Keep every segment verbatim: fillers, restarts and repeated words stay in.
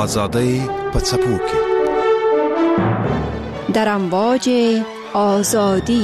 آزادۍ په څپو کې در امواج آزادی.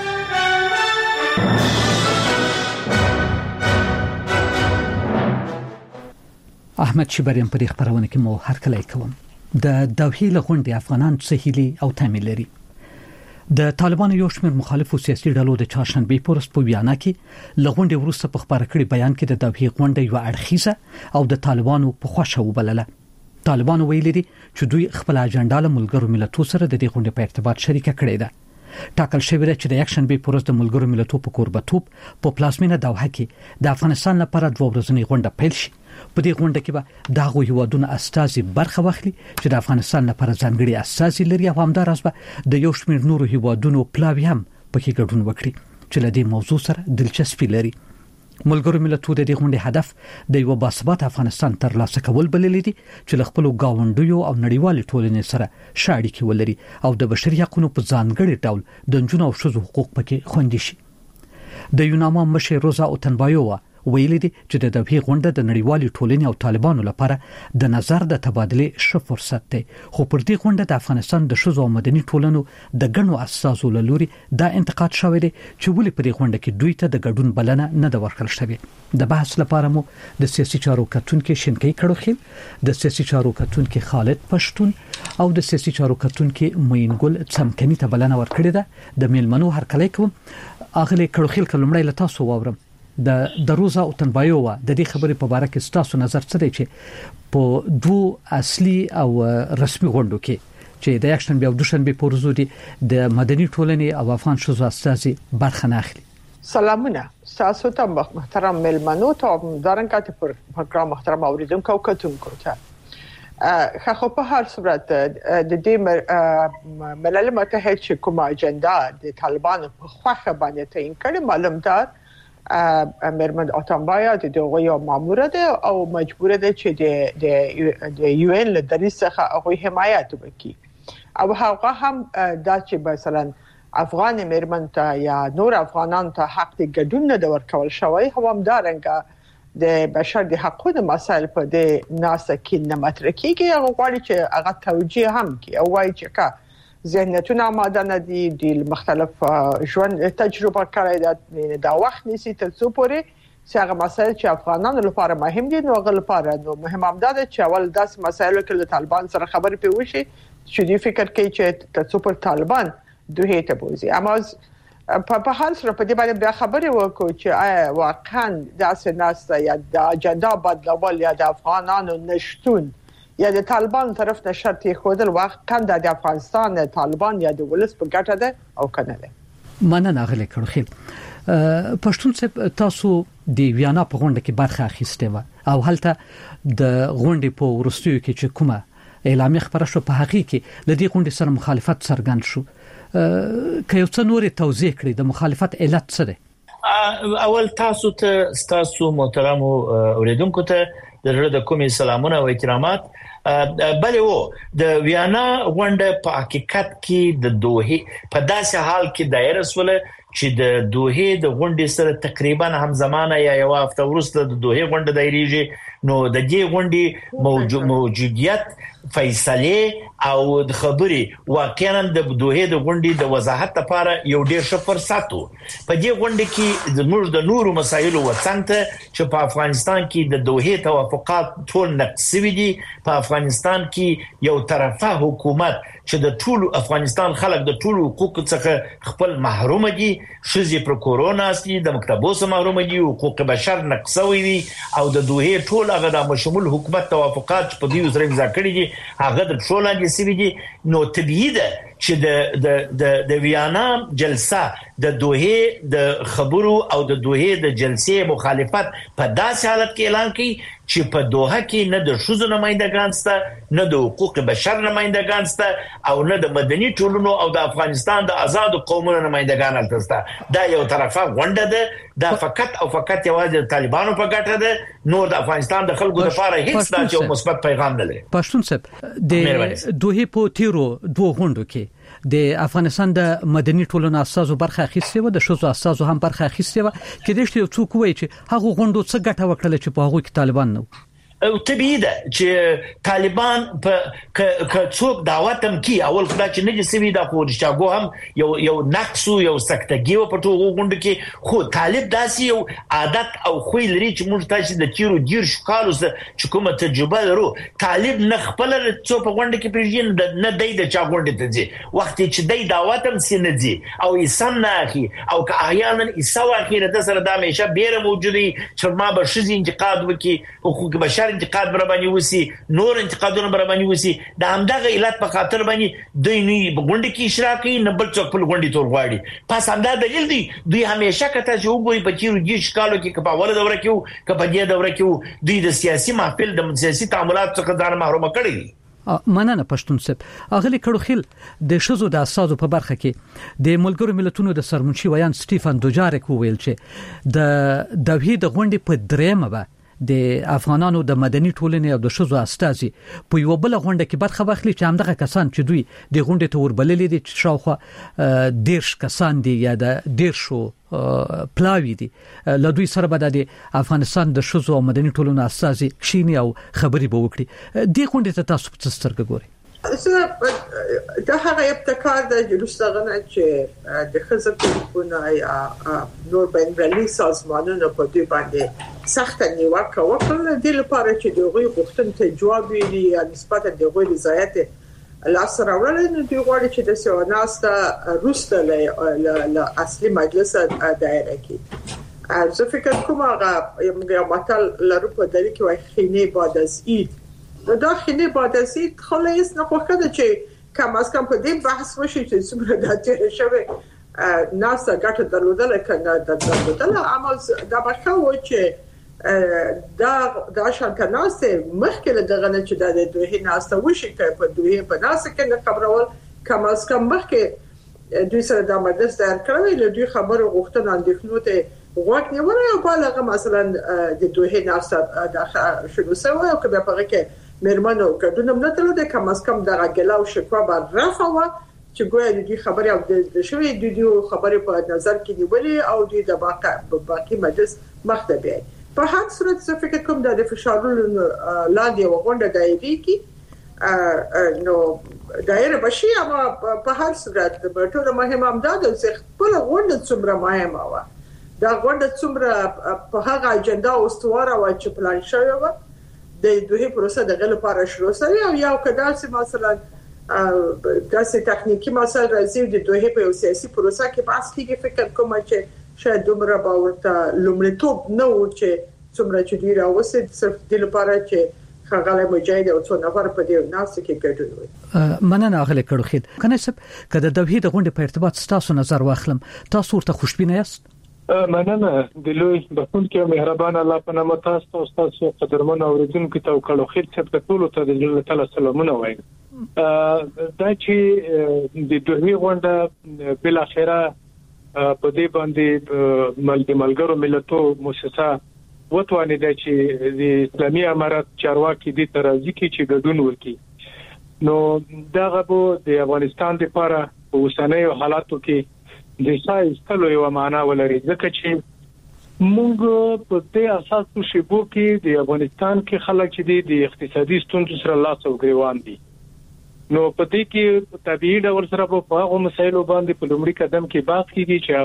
احمد شبریم پر خبرونه کې مو هر کله کوم د دوحې لغونډې افغانان سهیلي او تامل لري. د طالبانو یو شمېر مخالفو سیاسي ډلو د چهارشنبه په ورځ په ویانا کې لغونډې وروسته په خبره کړي بیان کې د دوحې غونډه یو اړخیزه او د طالبانو په خوښه وبلله. طالبانو ویلي دي چې دوی خپل اجنډا له ملګرو ملتونو سره د دې غونډې په ارتباط شریکه کړې ده. ټاکل شوی دی چې د یکشنبه په ورځ د ملګرو ملتونو په کوربتوب په پلازمینه دوحه کې د افغانستان لپاره دوه ورځنۍ غونډه پیل شي. په دې غونډه کې به دغه هیوادونو استازي برخه واخلي چې د افغانستان لپاره ځانګړي استازي لري او همدارس به د یو شمېر نورو هیوادونو پلاوی هم پکې ګډون وکړي چې له دې موضوع سره دلچسپي لري. ملګرو ملتونو د دې غونډې هدف د یو باثبات افغانستان ترلاسه کول بللی دي چې له خپل گاونډیو او نړیوال ټولنې سره شاړې کې ولري او د بشري حقوقو په ځانګړي ډول د جنونو او ښځو حقوق پکې خوندي شي. د یوناما مشر روزا اوتنبایووا ویلي دي چې د دوحې غونډه د نړیوالې ټولنې او طالبانو لپاره د نظر د تبادله ښه فرصت دی، خو پر دې غونډه د افغانستان د ښځو او مدني ټولنو د ګڼو اساسو لوري دا انتقاد شوی دی چې ولې پر دې غونډه کې دوی ته د ګډون بلنه نه ده ورکړل شوې. د بحث لپاره مو د سیاسي چارو کتونکو شینکي کړوخیل، د سیاسي چارو کتونکو خالد پښتون او د سیاسي چارو کتونکو موینګل څمکني ته بلنه ورکړې ده. د میلمنو هر کله کوم اغلی کړوخیل کلمړی له تاسو واورم د دروزا او تنبایووا د دې خبرې په اړه کې تاسو نظر څه دی چې په دوه اصلي او رسمي غونډو کې چې د یکشنبه او دوشنبه په ورځو دي د مدني ټولنې او افغان ښځو استازي برخه نه اخلي. سلامونه تاسو ته محترم ملمنو ته دارنګه ته پروګرام محترم اوریدونکو او کتونکو ته خو په هر صورت د دې ملل متحد چې کومه اجنډا د طالبانو په خوخه باندې تعین کړي معلوم ده مرمن اتمبایا د دغه یو مامور ده او مجبور ده چې د د یو ان له درې څخه هغه حمایت وکړي او هغه هم دا چې مثلا افغان مرمن ته یا نور افغانان ته حق د ګډون نه ورکول شوی هم دارنګه د بشر د حقوقو مسایل په دې ناسه کې نه مطرح کیږي. هغه غواړي چې هغه توجیه هم کوي او وايي چې کا ذهنیتونه آماده نه دي د مختلف ژوند تجربه کړی دا وخت نسی تر څو پورې چې هغه مسایل چې افغانانو لپاره مهم دي نو هغه لپاره نو مهم هم ده چې اول داس مسایلو کې د طالبان سره خبرې پیوشي چې دوی فکر کوي چې تر څو پر طالبان دوی ته بوزي. اما په حال سره په دې باندې بیا خبرې وکړو چې واقعا داسې ناسته یا د اجنډا بدلول یا د افغانانو نشټون یا د طالبان طرف ته شرط خودل وخت کم د افغانستان طالبان یا د ولس په ګټه ده او کنه ده. مننه غلې کړو خیر پښتون صاحب تاسو د ویانا په غونډه کې برخه اخیسته و او هلته د غونډې په ورستیو کې چې کومه اعلامیه خبره شو په حقیقت کې د دې غونډې سره مخالفت څرګند شو. که یو څه نورې توضیح کړئ د مخالفت علت څه ده؟ اول تاسو ته تاسو محترم اوریدونکو ته د کومې سلامونه او احترامات. بلې وو د ویانا غونډه په حقیقت کې د دوحې په داسې حال کې دایره سول چې د دوحې د غونډې سره تقریبا همزمانه یا یو هفته وروسته د دوحې غونډه دایریږي. نو د دې غونډې موجودیت فیصله او د خبري واقعا د دوحې د غونډې د وضاحت لپاره یو ډېر ښه فرصت وو. په دې غونډه کې د موږ د نورو مسایلو وڅنګه چې په افغانستان کې د دوحې توافقات ټول نقصوي دي. په افغانستان کې یو طرفه حکومت چې د ټول افغانستان خلک د ټول حقوق څخه خپل محروم دي، شذې پر کورونا استي د مکتبو سره محروم دي، حقوق بشر نقصوي وي او د دوحې ټول هغه د مشمول حکومت توافقات په دې سره امضا کړي دي هغه د ټول لاندې سوي دي. نو طبيعي ده چې د د د د ویانا جلسه د دوحې د خبرو او د دوحې د جلسې مخالفت په داسې حالت کې اعلان کړي چې په دوحه کې نه د شذو نمائندگان سته، نه د حقوق بشر نمائندگان سته او نه د مدني ټولنو او د افغانستان د آزاد قومونو نمائندگان البته. دا یو طرفه غونډه ده، دا فقط او فقط یوازې د طالبانو په ګټه ده، نور د افغانستان د خلکو لپاره هیڅ داسې یو مثبت پیغام نه لري. پښتون صاحب د دوحې په تیرو دوه غونډو کې د افغانستان د مدني ټولنو اساسو برخه اخیستې و، د شوزو اساسو هم برخه اخیستې و. کې د یو څوک وایي چې هغه غونډو څه ګټه وکړه چې په هغه کې طالبان نو او طبيعي ده چې طالبان په ک څوک دعوت هم کی اول خدای چې نه سوي دا خو رښتګو هم یو یو نقص یو سکتګي په ټولو غونډه کې خو طالب داسي یو عادت او خو لري چې موږ تاسو د تیرو دیر شکالو چې کومه تجربه لرو طالب نه خپل څو په غونډه کې پیژن نه دی د چا غونډه ته ځي وخت چې دی دعوت هم سینه ځي او ایسم نه اخی او که احیانا ایسو اخیره د سره د همیشه بیره موجودي چې ما به شزي انتقاد وکي حقوق بشر انتقاد بر باندې وسی نور انتقادونه بر باندې وسی د همدغه علت په خاطر باندې دوی نه غونډه کې اشراق کوي نه بل څوک په غونډه تور غواړي پس همدا دلیل دی دوی همیشه کته چې وګوري په چیرو کې شکالو کې په اوله دوره کې او په دې دوره کې دوی د سیاسي محفل د سیاسي تعاملات څخه ځان محروم کړي مننه پښتون صاحب اغلی کړو خل د شزو د اساسو په برخه کې د ملګرو ملتونو د سرمنشي ویان سټيفن دوجارک ویل چې د دوی د غونډې په درېمه به د افغانانو د مدني ټولنې او د شزو استازي په یو بل غونډه کې برخه واخلي چې همدغه کسان چې دوی د غونډې ته وربللې دي چې شاوخوا دیرش کسان دي یا د دیرشو پلاوی دي له دوی سره به د افغانستان د شزو او مدني ټولنې استازي کښینی او خبري به وکړي د غونډې ته تاسو په سترګه ګورئ دا هغه ابتکار د جلوسغه چې د خزر ټلیفون یا نور بین‌المللي سازمانونو په دې باندې سخت نیوکه وکړه د لپاره چې دغه غوښتنې ته جواب ویلي یا نسبت د دغه رضایت لاس راوړل نو دوی غواړي چې د سیوناستا روسته له اصلي مجلس دایره کې زه فکر کوم هغه یو متل لرو په دلی کې وایي خینه بعد از عید دا خینه بعد از عید خلاص نه خوښه ده چې کم از کم په دې بحث وشي چې څومره د تیر شوه ناسا ګټه درلودل کنه درلودل اما دا برخه و چې دا دا شانته ناسه مخکې له دغه نه چې د دوه ناسه وشي چې په دوه په ناسه کې نه خبرول کم از کم مخکې دوی سره د مجلس در کړی له دوی خبرو غوښتنه اندېښنو ته وخت نیول او بالغه مثلا د دوه ناسه د شنو سوي او کبه په کې مرمنو کډونم نه تلو د کم از کم دغه ګلاو شکوا بر رافوا چې ګویا د خبرې او د شوی د دې خبرې په نظر کې نیولې او د باقي باقي مجلس مخته په هر صورت څه فکر کوم د فشارونو لاندې وغونډه دایري کې نو دایره بشي اما په هر صورت ټول مهمه امداد او خپل غونډه څومره مهمه و دا غونډه څومره په هغه اجنډا او استواره و چې پلان شوی و د دوه پروسه د غل لپاره شروع شوی او یو کداسې مثلا داسې تخنیکی مسایل راځي د دوه په سیاسي پروسه کې پاس کېږي فکر کوم چې شاید دومره باورته لومړیتوب نه و چې څومره چې دی راوځي صرف د لپاره چې خغله مجاهد او څو نفر په دې ناس کې ګډون وي مننه اغلی کړو خید کنه سب کله د دوه د غونډې په ارتباط تاسو نظر واخلم تاسو ورته خوشبینه یاست مننه د لوی بخون کې مهربان الله په نامه تاسو تاسو قدرمن اوریدونکو ته کړو خیر څه ټول ته د الله تعالی سلامونه وایم دا چې د دوه غونډه بل اخره په دې باندې ملګری ملګرو ملتو مؤسسه وتوانې د چې د اسلامي امارات چارواکي د ترازی کې چې ګډون وکړي نو دا غو د افغانستان لپاره په اوسنیو حالاتو کې د سایستلو یو معنا ولري ځکه چې موږ په دې اساس شیبو کې د افغانستان کې خلک چې د اقتصادي ستونزو سره لاس او ګریوان دي نو په دې کې طبيعي ډول سره په هغه مسایلو باندې په لومړي قدم کې بحث کیږي چې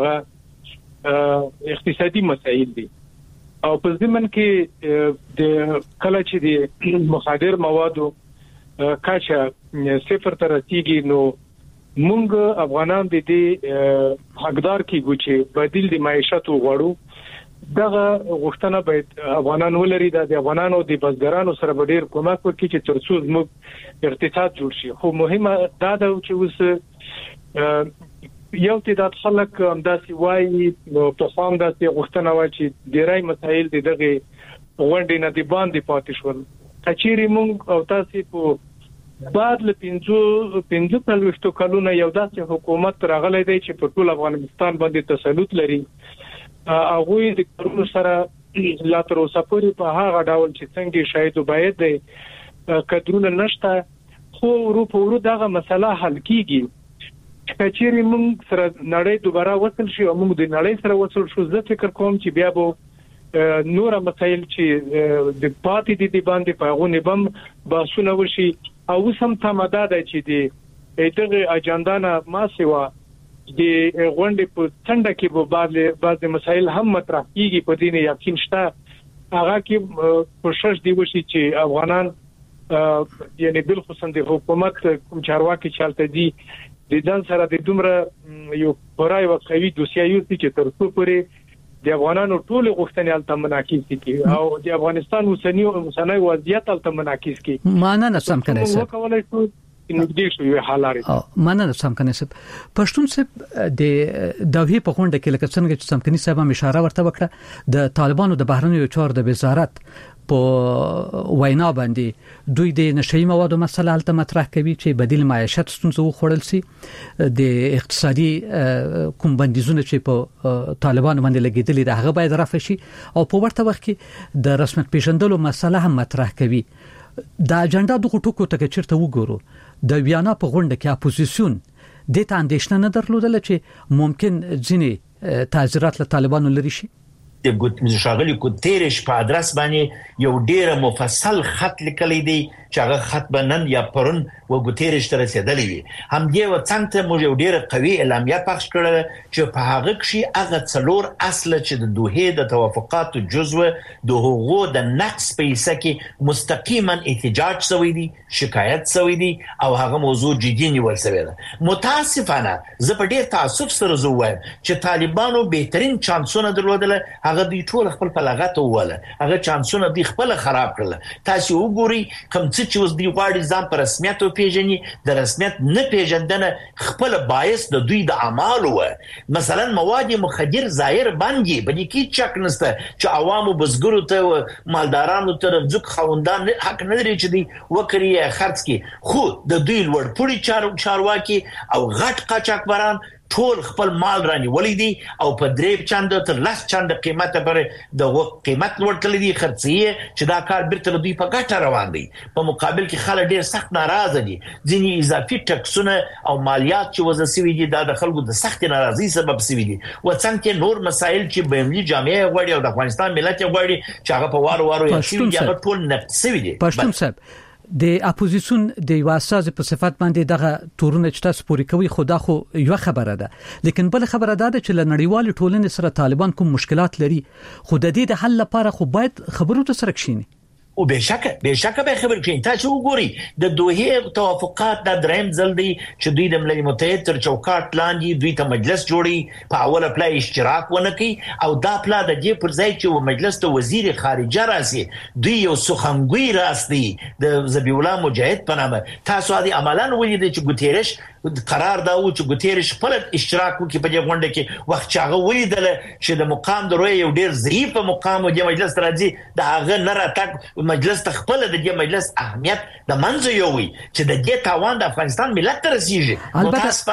هغه اقتصادي مسایل دي او په ضمن کې د کله چې د مخدر موادو کاچا صفر تر رسیدي نو مونږ افغانان د دې حقدار کیږو چې بدیل د معیشت وغواړو دغه غوښتنه باید افغانان ولري د افغانانو د بزګرانو سره ډېر کومک وکړي چې ترڅو موږ اقتصاد جوړ شي خو مهمه دا ده چې اوس یو تعداد خلک همداسي وایي په خام داسې غوښتنه و چې ډېرای مسایل دغه غونډې نه دی باندې پاتې شول کچيري مونږ او تاسو په بعد له پنځو پنځو پلوشتو کلونه یو داسې حکومت راغلی دی چې په ټول افغانستان باندې تسلط لري هغه د کورونو سره لا تر اوسه پورې په هغه ډول چې څنګه شاید باید د کډرونه نشته خو ورو په ورو دغه مسله حل کیږي کچېری موږ سره نړۍ دوباره وصل شي او موږ د نړۍ سره وصل شو زه فکر کوم چې بیا به نور مسایل چې د پاتې دي د باندې پاغونه بم باسونه وشي او سم تماده ده چې د دغه اجنډا نه ما سیوا د غونډې په څنډه کې به بعض بعض مسایل هم مطرح کیږي په دې نه یقین شته هغه کې کوشش دی وشي چې افغانان یعنی بل خصوصا د حکومت کوم چارواکي چالت دي د ځان سره د دومره یو پرای او قوي دوسیه یو چې تر څو پورې د افغانانو ټول غوښتنې الته منعکس دي او د افغانستان اوسنی اوسنی وضعیت الته منعکس کی معنا نه سم کنه سر کولای شو نږدې شو یو حالاره معنا نه سم کنه سر پښتون سره د دوی په غونډه کې لکه څنګه چې سمکني صاحب هم اشاره ورته وکړه د طالبانو د بهرنیو چارو د وزارت په وینا باندې دوی د نشئی موادو مسله الته مطرح کوي چې بدیل معیشت ستونزه وخوړل سي د اقتصادي کوم بندیزونه چې په طالبانو باندې لګیدلي د هغه باید رفع شي او په ورته وخت کې د رسمیت پیژندلو مسله هم مطرح کوي د اجنډا دغه ټکو ته چیرته وګورو د ویانا په غونډه کې اپوزیسیون د ته اندېښنه نه درلودل چې ممکن ځینې تعزیرات له طالبانو لري شي د ګوت شاغلی کو تیرش په ادرس باندې یو ډیر مفصل خط لیکلی دی چې هغه خط بنن یا پرون و ګوتیرش تر رسیدلی وي هم دی و څنګه مو یو ډیر قوي اعلامیه پخش کړل چې په هغه کې هغه څلور اصل چې د دوه د توافقات جزو د حقوقو د نقص په حصہ کې مستقیما احتجاج شوی دی شکایت شوی دی او هغه موضوع جدي نیول شوی ده متاسفانه زه په ډیر تعصب سره زه وایم چې طالبانو بهترین چانسونه درلودل هغه دی ټول خپل په لغت وواله هغه چانسونه دی خپل خراب کړل تاسو وګورئ کوم څه چې اوس دی غواړي ځان په رسمیت او پیژني د رسمیت نه پیژندنه خپل باعث د دوی د اعمالو مثلا مواد مخدر ظاهر باندې باندې کې چک نسته چې عوامو بزګرو ته مالدارانو ته رزق خوندان حق نه لري چې دی وکړي خرڅ کی خو د دوی لوړ پوړي چارو چارواکي او غټ قاچاقبران ټول خپل مال راني ولې دي او په درې چاند تر لاس چاند قیمته پر د قیمت ورکړل دي خرڅي چې دا کار بیرته دوی په ګټه روان دي په مقابل کې خلک ډیر سخت ناراضه دي ځینې اضافي ټکسونه او مالیات چې وضع شوي دي دا د خلکو د سخت ناراضي سبب شوي دي و څنګه نور مسایل چې بهمني جامعه غوړي او د افغانستان ملت غوړي چې هغه په وارو وارو یې شي هغه ټول نفت شوي دي پښتون صاحب د اپوزیسیون د یو اساس په صفات باندې دغه تورونه چې تاسو پوری کوي خدا خو یو خبره ده لیکن بل خبره ده چې لنړیوال ټولنې سره طالبان کوم مشکلات لري خو د دې د حل لپاره خو باید خبرو ته سره کښینی او بشکه بشکه به خبر کړئ تاسو وګورئ د دوه توافقات د دریم ځل دی چې دوی د ملل متحد تر چوکاټ لاندې دوی ته مجلس جوړي په اوله پلای اشتراک ونکړي او دا پلا د دې پر ځای چې مجلس ته وزیر خارجه راسي دوی یو سخنګوي راستي د ذبیح الله مجاهد په نامه تاسو د عملاً ولید چې ګوتيرش قرار دا و چې ګوتيرش خپل اشتراک وکړي په دې غونډه کې وخت چې هغه ولیدل چې د مقام د روی یو ډیر ضعیف مقام د مجلس راځي دا هغه نه راتګ مجلس تخپل د دې مجلس اهمیت د منځ یووي چې د دې تاوان د افغانستان ملت ته رسیږي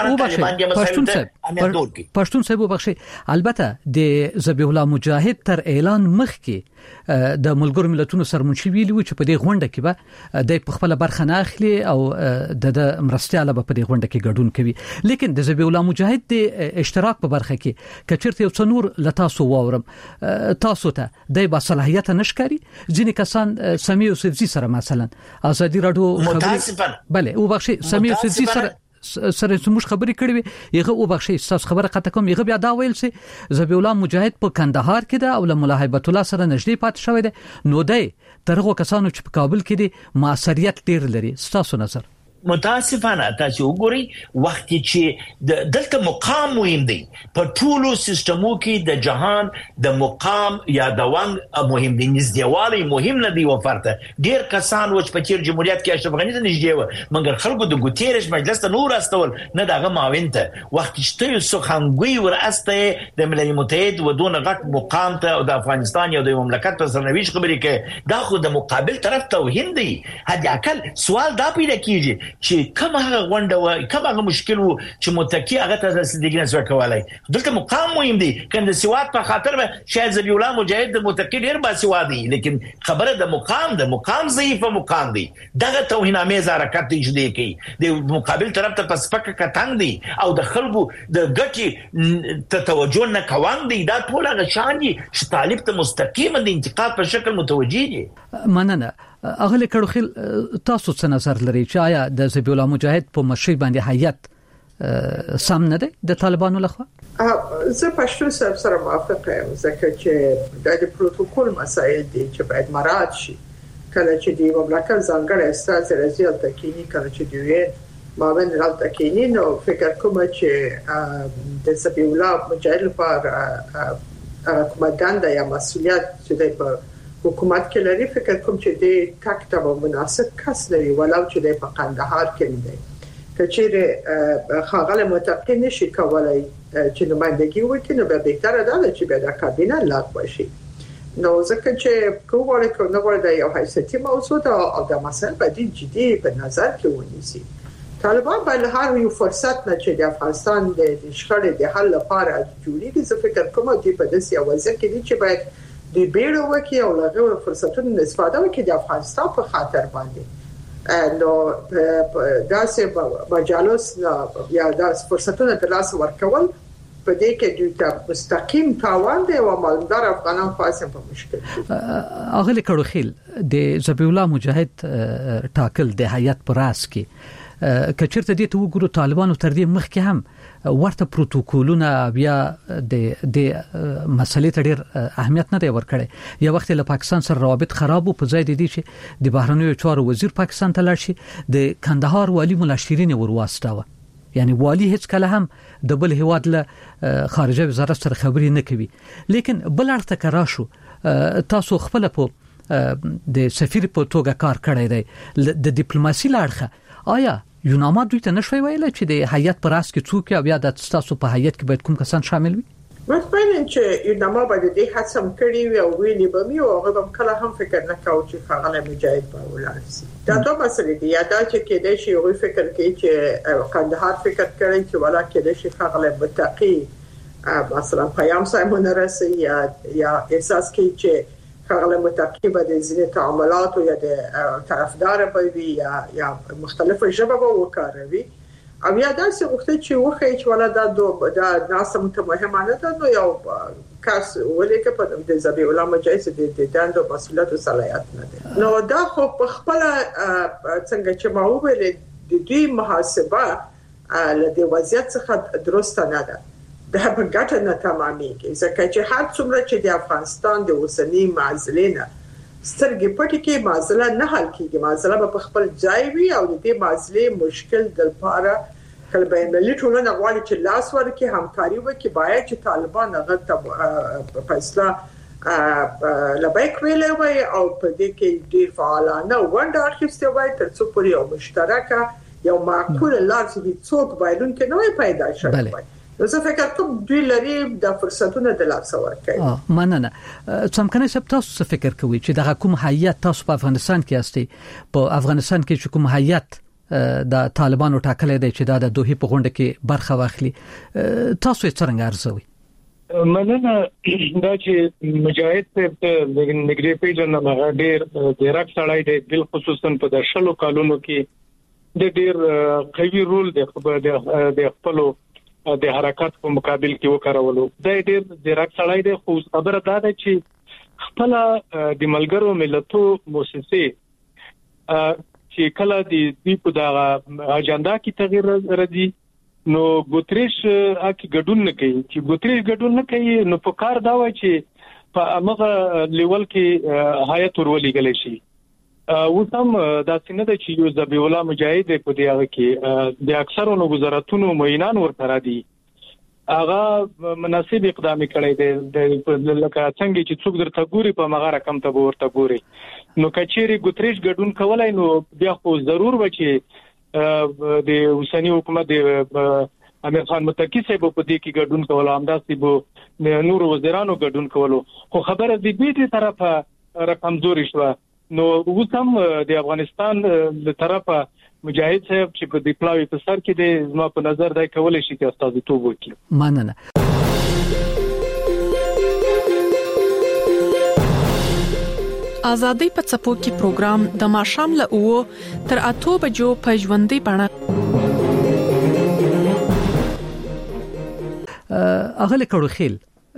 البته پښتون صاحب وبخښي البته د ذبیح الله مجاهد تر اعلان مخکې د ملګرو ملتونو سرمنشي ویلي و چې په دې غونډه کې به د خپل برخه نه اخلي او د مرستياله په دې غونډه کې ګډون کوي لیکن د ذبیح الله مجاهد د اشتراک په برخه کې کچرته یو څنور لتاسو واورم تاسو ته د باصلاحیت نشکاري ځینې کسان سمیع یوسفزي سره مثلا ازادي رادیو متاسفانه بله او بخشي سمیع یوسفزي سره سره موږ خبرې کړې وي یغه او بخشي تاسو خبره قطه کوم یغه بیا دا ویل سي ذبیح الله مجاهد په کندهار کې ده او له مولا هیبت الله سره نږدې پات شوی ده نو دی ترغه کسانو چې په کابل کې دي معاصریت ډیر لري تاسو نظر متاسفانه تاسو وګورئ وخت چې دلته مقام مهم دی په ټولو سیستمو کې د جهان د مقام یا د وانګ مهم دی نږدېوالی مهم نه دی وفرته ډیر کسان وچ په چیر جمهوریت کې اشرف غنی ته نږدې و مګر خلکو د ګوتيرش مجلس ته نور استول نه دغه معاون ته وخت چې یو سخنګوي وراسته د ملل متحد و دون غټ مقام ته د افغانستان یو د مملکت پر سرنويش خبرې کوي دا خو د مقابل طرف توهین دی هدي اکل سوال دا پیدا کیږي چې کوم هغه غونډه و کوم هغه مشکل و چې متکی هغه ته صدیقین سره کولای دلته مقام مهم دی کنده سواد په خاطر به شاید ذبیح الله مجاهد د متکی ډیر باسوادي لیکن خبره د مقام د مقام ضعیف مقام دی دغه توهین امیز حرکت دی جدي کوي د مقابل طرف ته پسپک کتنګ دی او د خلکو د ګټي ته توجه نه کوان دی دا ټول هغه شان دي چې طالب ته مستقیم د انتقاد په شکل متوجي دي مننه اغلی کړوخیل تاسو څه نظر لري چې آیا د ذبیح الله مجاهد په مشرۍ باندې هیئت سم نه دی د طالبانو لخوا؟ زه پښتو سره سره موافق یم ځکه چې د پروتوکول مسایل دي چې باید مراعات شي کله چې دی مملکت ځانګړی استاد رضی الله تکینی کله چې دی مامن رال تکینی نو فکر کوم چې د ذبیح الله مجاهد لپاره کومه دنده یا مسؤلیت چې دی په حکومت کې لري فکر کوم چې د تاکتب مناسب کس لري ولو چې د په قندهار کې دی کچېره خاغله متقی نشي کولای چې نمائندګي وکړي نو به بهتره ده چې به د کابینه لاغ شي نو ځکه چې کومه کومه غوړه د یو حیثیتي موضوع ده او د مسایل باندې جدي په نظر کې ونیسي طالبان باندې هر یو فرصت نه چې د افغانستان د شخړې د حل لپاره جوړیږي زه فکر کوم چې په داسې وضعیت کې دي چې باید د بیړو وکي او لغوه فرصتونو استفاده وکي د افغانستان په خاطر باندې نو داسې مجالس یا داسې فرصتونو د لاس ورکول په دې کې د مستقیم تاوان دی او مالدار افغانان خاصه په مشکل اغلی کړوخیل د ذبیح الله مجاهد ټاکل د هیئت پر راس کې کچرته دې ته وګورو طالبانو تر دې مخکې هم ورته پروتوکولونه بیا د د مسلې ته ډېر اهمیت نه دی ورکړی یو وخت له پاکستان سره روابط خراب او په ځای د دې چې د بهرنیو چارو وزیر پاکستان ته لاړ شي د کندهار والی مولا شیرین ورواستاوه یعنی والی هیڅ کله هم د بل هواد له خارجه وزارت سره خبرې نه کوي لیکن بل اړخ ته راشو تاسو خپل په د سفیر په توګه کار کړی دی د ډیپلوماسي لاړخه آیا یوناما دوی ته نشوي ویل چې د هیئت پر اس کې څوک او بیا د تاسو په هیئت کې باید کوم کسان شامل وي مطمئن چې یوناما باید د هڅم کړی وي او ویلي به مي او هغه کله هم فکر نه کاوه چې خاغله مجاهد به ولرسي دا دوه مسلې دي یا دا چې کې د شي یو فکر کوي چې قندهار فکر کوي چې ولا کې د شي خاغله متقی مثلا پیام سایمون رسي یا یا احساس کوي چې خاغله متقی به د ځینې تعاملات او یا د طرفدار به وي یا یا مختلفه ژبه به وکاروي او یا داسې وخت چې وخی چې ولا دا د دا ناسم ته مهمه نه ده نو یو کس ولې کې په د ذبیح الله مجاهد د دندو مسؤلیت او صلاحیت نه ده نو دا خو په خپل څنګه چې ما وویل د دوی محاسبه له د وضعیت څخه درسته نه ده دا په ګټه نه تمامېږي ځکه چې هر څومره چې د افغانستان د اوسنی معضلې نه سترګې پټې کې معضله نه حل کېږي معضله په خپل ځای وي او د دې معضلې مشکل د لپاره کله به ملي ټولنه غواړي چې لاس ورکړي همکاري وکړي باید چې طالبان هغه ته فیصله لبیک ویلې وي او په دې کې ډېر فعالانه ونډه اخیستې وي تر څو پورې یو مشترکه یو معقول لار چې څوک بایلونکي نه پیدا شي زه فکر کوم دوی لري د فرصتونو د لاس ورکړي مننه څمکنه سب تاسو څه فکر کوي چې دغه کوم هیئت تاسو په افغانستان کې استي په افغانستان کې چې کوم هیئت د طالبانو ټاکلې دی چې د دوه په غونډه کې برخه واخلي تاسو یې څنګه ارزوي مننه دا چې مجاهد ته نګری پیژنه هغه ډېر ډیرک سړی دی بل خصوصا په د شلو کالونو کې د ډېر قوي رول د د خپل د حرکت په مقابل کې وکړولو دا ډېر ډیرک سړی دی خو خبره دا ده چې خپل د ملګرو ملتونو مؤسسه چې کله د دې په دغه اجنډا کې تغیر راځي نو ګوتریش اکی ګډون نه کوي چې ګوتریش ګډون نه کوي نو په کار دا وای چې په هغه لیول کې هیئت ورولې غلې شي و تم دا څنګه د چې یو ذبیح الله مجاهد په دې هغه کې د اکثرونو وزارتونو معینان ورته را دي هغه مناسب اقدام کړی دی لکه څنګه چې څوک درته ګوري په مغه رقم ته ورته ګوري نو کچېری ګوتریش ګډون کولای نو بیا خو ضرور و چې د اوسنی حکومت د امیر خان متقی صاحب په دې کې ګډون کول همداسې بو نور وزیرانو ګډون کولو خو خبره دې دې طرفه رقم زوري شو نو وسم د افغانستان له طرفه مجاهد صاحب چې په دې پلاوی په سر کې د زما په نظر دای کولای شي چې استازیتوب وکړي. مننه. آزادۍ په څپو کې پروګرام د ماښام له اوو تر اته بجو په ژوندۍ بڼه اغله کړو خیل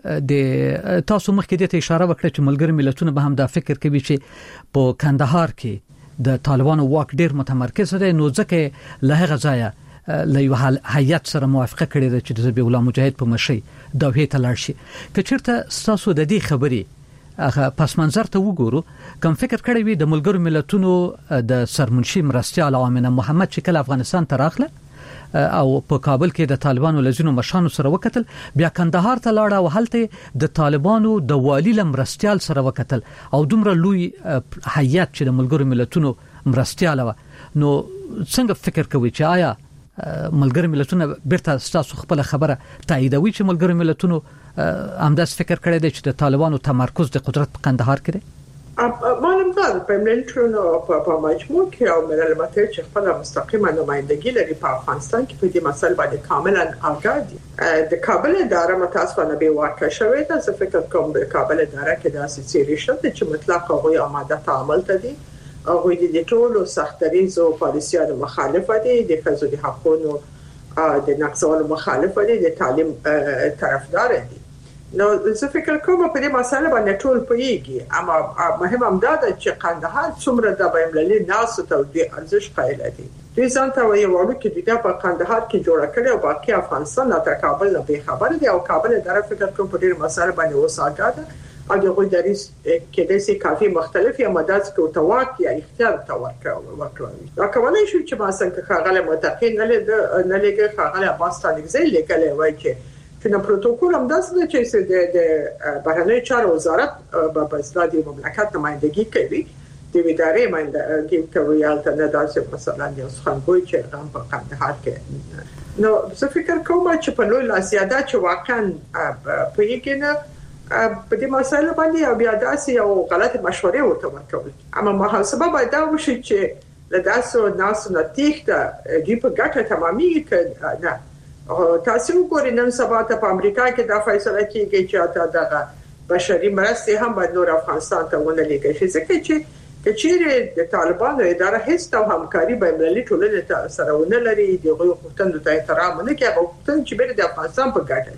د تاسو مخکې د اشاره وکړه چې ملګری ملتونه به هم دا فکر کوي چې په کندهار کې د طالبانو واک ډیر متمرکز دی، نو ځکه له هغه ځایه له یو هیئت سره موافقه کړې ده چې د ذبیح الله مجاهد په مشرۍ دوحې ته لاړ شي. که چیرته تاسو د دې خبرې هغه پس منظر ته وګورو، کوم فکر کړی وي د ملګرو ملتونو د سرمنشي مرستیال امینه محمد چې کله افغانستان ته راغله او په کابل کې د طالبانو لزینو مشانو سره وکتل، بیا کندهار ته لاړ او هلته د طالبانو د والی مرستیال سره وکتل او دومره لوی هیئت چې د ملګرو ملتونو مرستیال و، نو څنګه فکر کوي چې آیا ملګرو ملتونه بیرته تاسو خپل خبره تاییدوي چې ملګرو ملتونو همداس فکر کړی دی چې د طالبانو تمرکز د قدرت په کندهار کې دی؟ معلوم ده په ملتونو په مجموع کې او ملل متحد چې خپل مستقیمه نمائندګي لري په افغانستان کې په دې مسله باندې کاملا آگاه دي. د کابل اداره متاسفانه به واقع شوې ده. زه فکر کوم د کابل اداره کې د اساسي ریښه چې مطلق او آماده تعامل ته دي او د ټولو سختریزو پالیسیانو مخالفه دي، د خزو د حقوقو د نقصولو مخالفه دي، د تعلیم طرفدار دي. نو زه فکر کوم په دې مسله باندې ټول پوهیږي، اما مهم هم دا چې کندهار څومره د بین‌المللي ناسو ته د ارزښت قایل دي. دوی ځان ته وایي وړو کې د په کندهار کې جوړ کړي او باقي افغانستان نه کابل نه به خبر دي او کابل در فکر کوم په دې مسله باندې وساګه ده او دغه دریس کې د سي کافي مختلف یا مدارس کې توقع یا اختیار توقع وکړي. دا کولای شي چې ما څنګه خاغله متقین نه لید نه لګي خاغله باستان ځای لیکلې وای چې چې پروتوکول هم داسې چې د بهرنی چارو وزارت په اسلامي مملکت نمائندګي کوي، د ادارې نمائندګي کوي البته نه داسې مثلا د خلکو چې هم په کندهار کې. نو زه فکر کوم چې په لوی لاسیاده چې واقعا په یګنه په دې مسایلو باندې او بیا داسې یو غلط مشورې ورته ورکول، اما محاسبه باید دا وشي چې له داسو ناسو نتیجه د په ګټه تمامي کې نه. تاسو وګورئ نن سبا ته په امریکا کې دا فیصله کیږي چې تا دغه بشري مرستې هم باید نور افغانستان ته ونه لګي شي، ځکه چې کچېره د طالبانو اداره هیڅ ته همکاري بین‌المللي ټولنې سره ونه لري، دغه حقوقو ته احترام نه کوي، حقوقو چې بیره د افغانستان په ګټه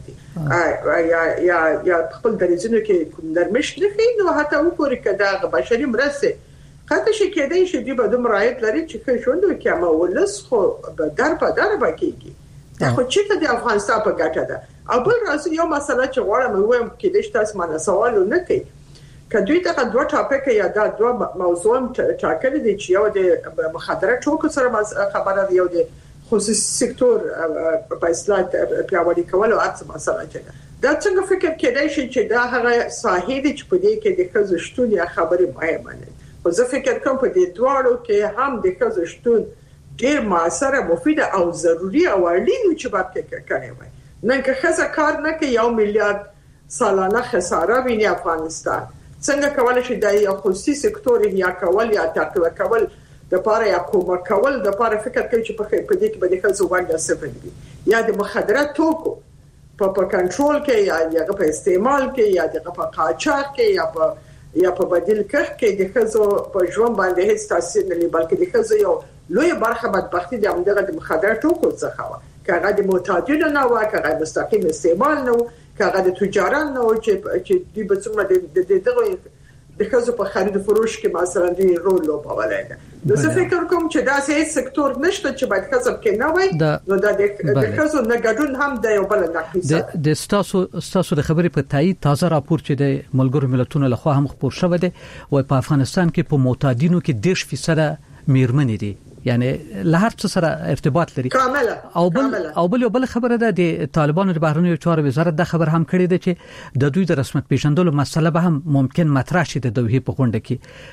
دي یا یا یا خپل درځنو کې کوم نرمش نه کوي. نو حتی وګورئ کدا بشري مرستې کته شي کېدای شي د بدوم رایت لري چې ښوند وکړي، اما ولس خو در په در باکېږي. دا خو چې د افغانستان په ګټه ده. او بل راځي یو مسله چې غواړم وایم کې د تاسو باندې سوال نه کوي، کدوې ته دوه ټاپک یا دا دوه موضوع ټاکل دي چې یو د مخدره ټوکو سره خبره دی، یو د خصوصي سکتور په اصلاح پیاوړي کول او اڅ مسله چې دا څنګه فکر کېدای شي چې دا هغه ساحې دي چې په دې کې د خزشتون یا خبرې مهمه نه. او زه فکر کوم په دې دواړو کې هم د خزشتون ډیر موثر، مفید او ضروری او اړین چې باید فکر کړی وای. نن که خزه کار نه کوي یو میلیارډ سالانه خساره ویني افغانستان، څنګه کولای شي د یو خصوصي سکتور یا کول یا تقویه کول د پاره یا کومه کول د پاره فکر کوي چې په دې کې به د خزو وړاندې صفر دي یا د مخدره توکو په په کنټرول کې یا یا په استعمال کې یا د په قاچاق کې یا په یا په بدیل کې د خزو په ژوند باندې هیڅ تاثیر نه لري، بلکې د خزو یو لوی برخه بدبختی د همدغه د مخدره توکو څخه و، کاغه د معتادینو نه و، کاغه مستقیم استعمال نه و، کاغه د تجاران نه و چې چې د بڅومره د دغه د خزو په خرید فروش کې مثلا دی رول لوبولای ده. نو زه فکر کوم چې دا هیڅ سکتور نشته چې باید خزب کې نه وای، نو دا د خزو نه ګډون هم د یو بل نقص د ستاسو ستاسو د خبرې په تایید تازه راپور چې د ملګرو ملتونو لخوا هم خبر شوه دی او په افغانستان کې په معتادینو کې دیش فیصد میرمنې دي، یعنی له هر څه سره ارتباط لري کامله. او بل او بل بل خبره ده د طالبانو د بهرنیو چارو وزارت د خبر هم کړی دی چې د دوی د رسمیت پیژندلو مسله به هم ممکن مطرح شي د دوی په غونډه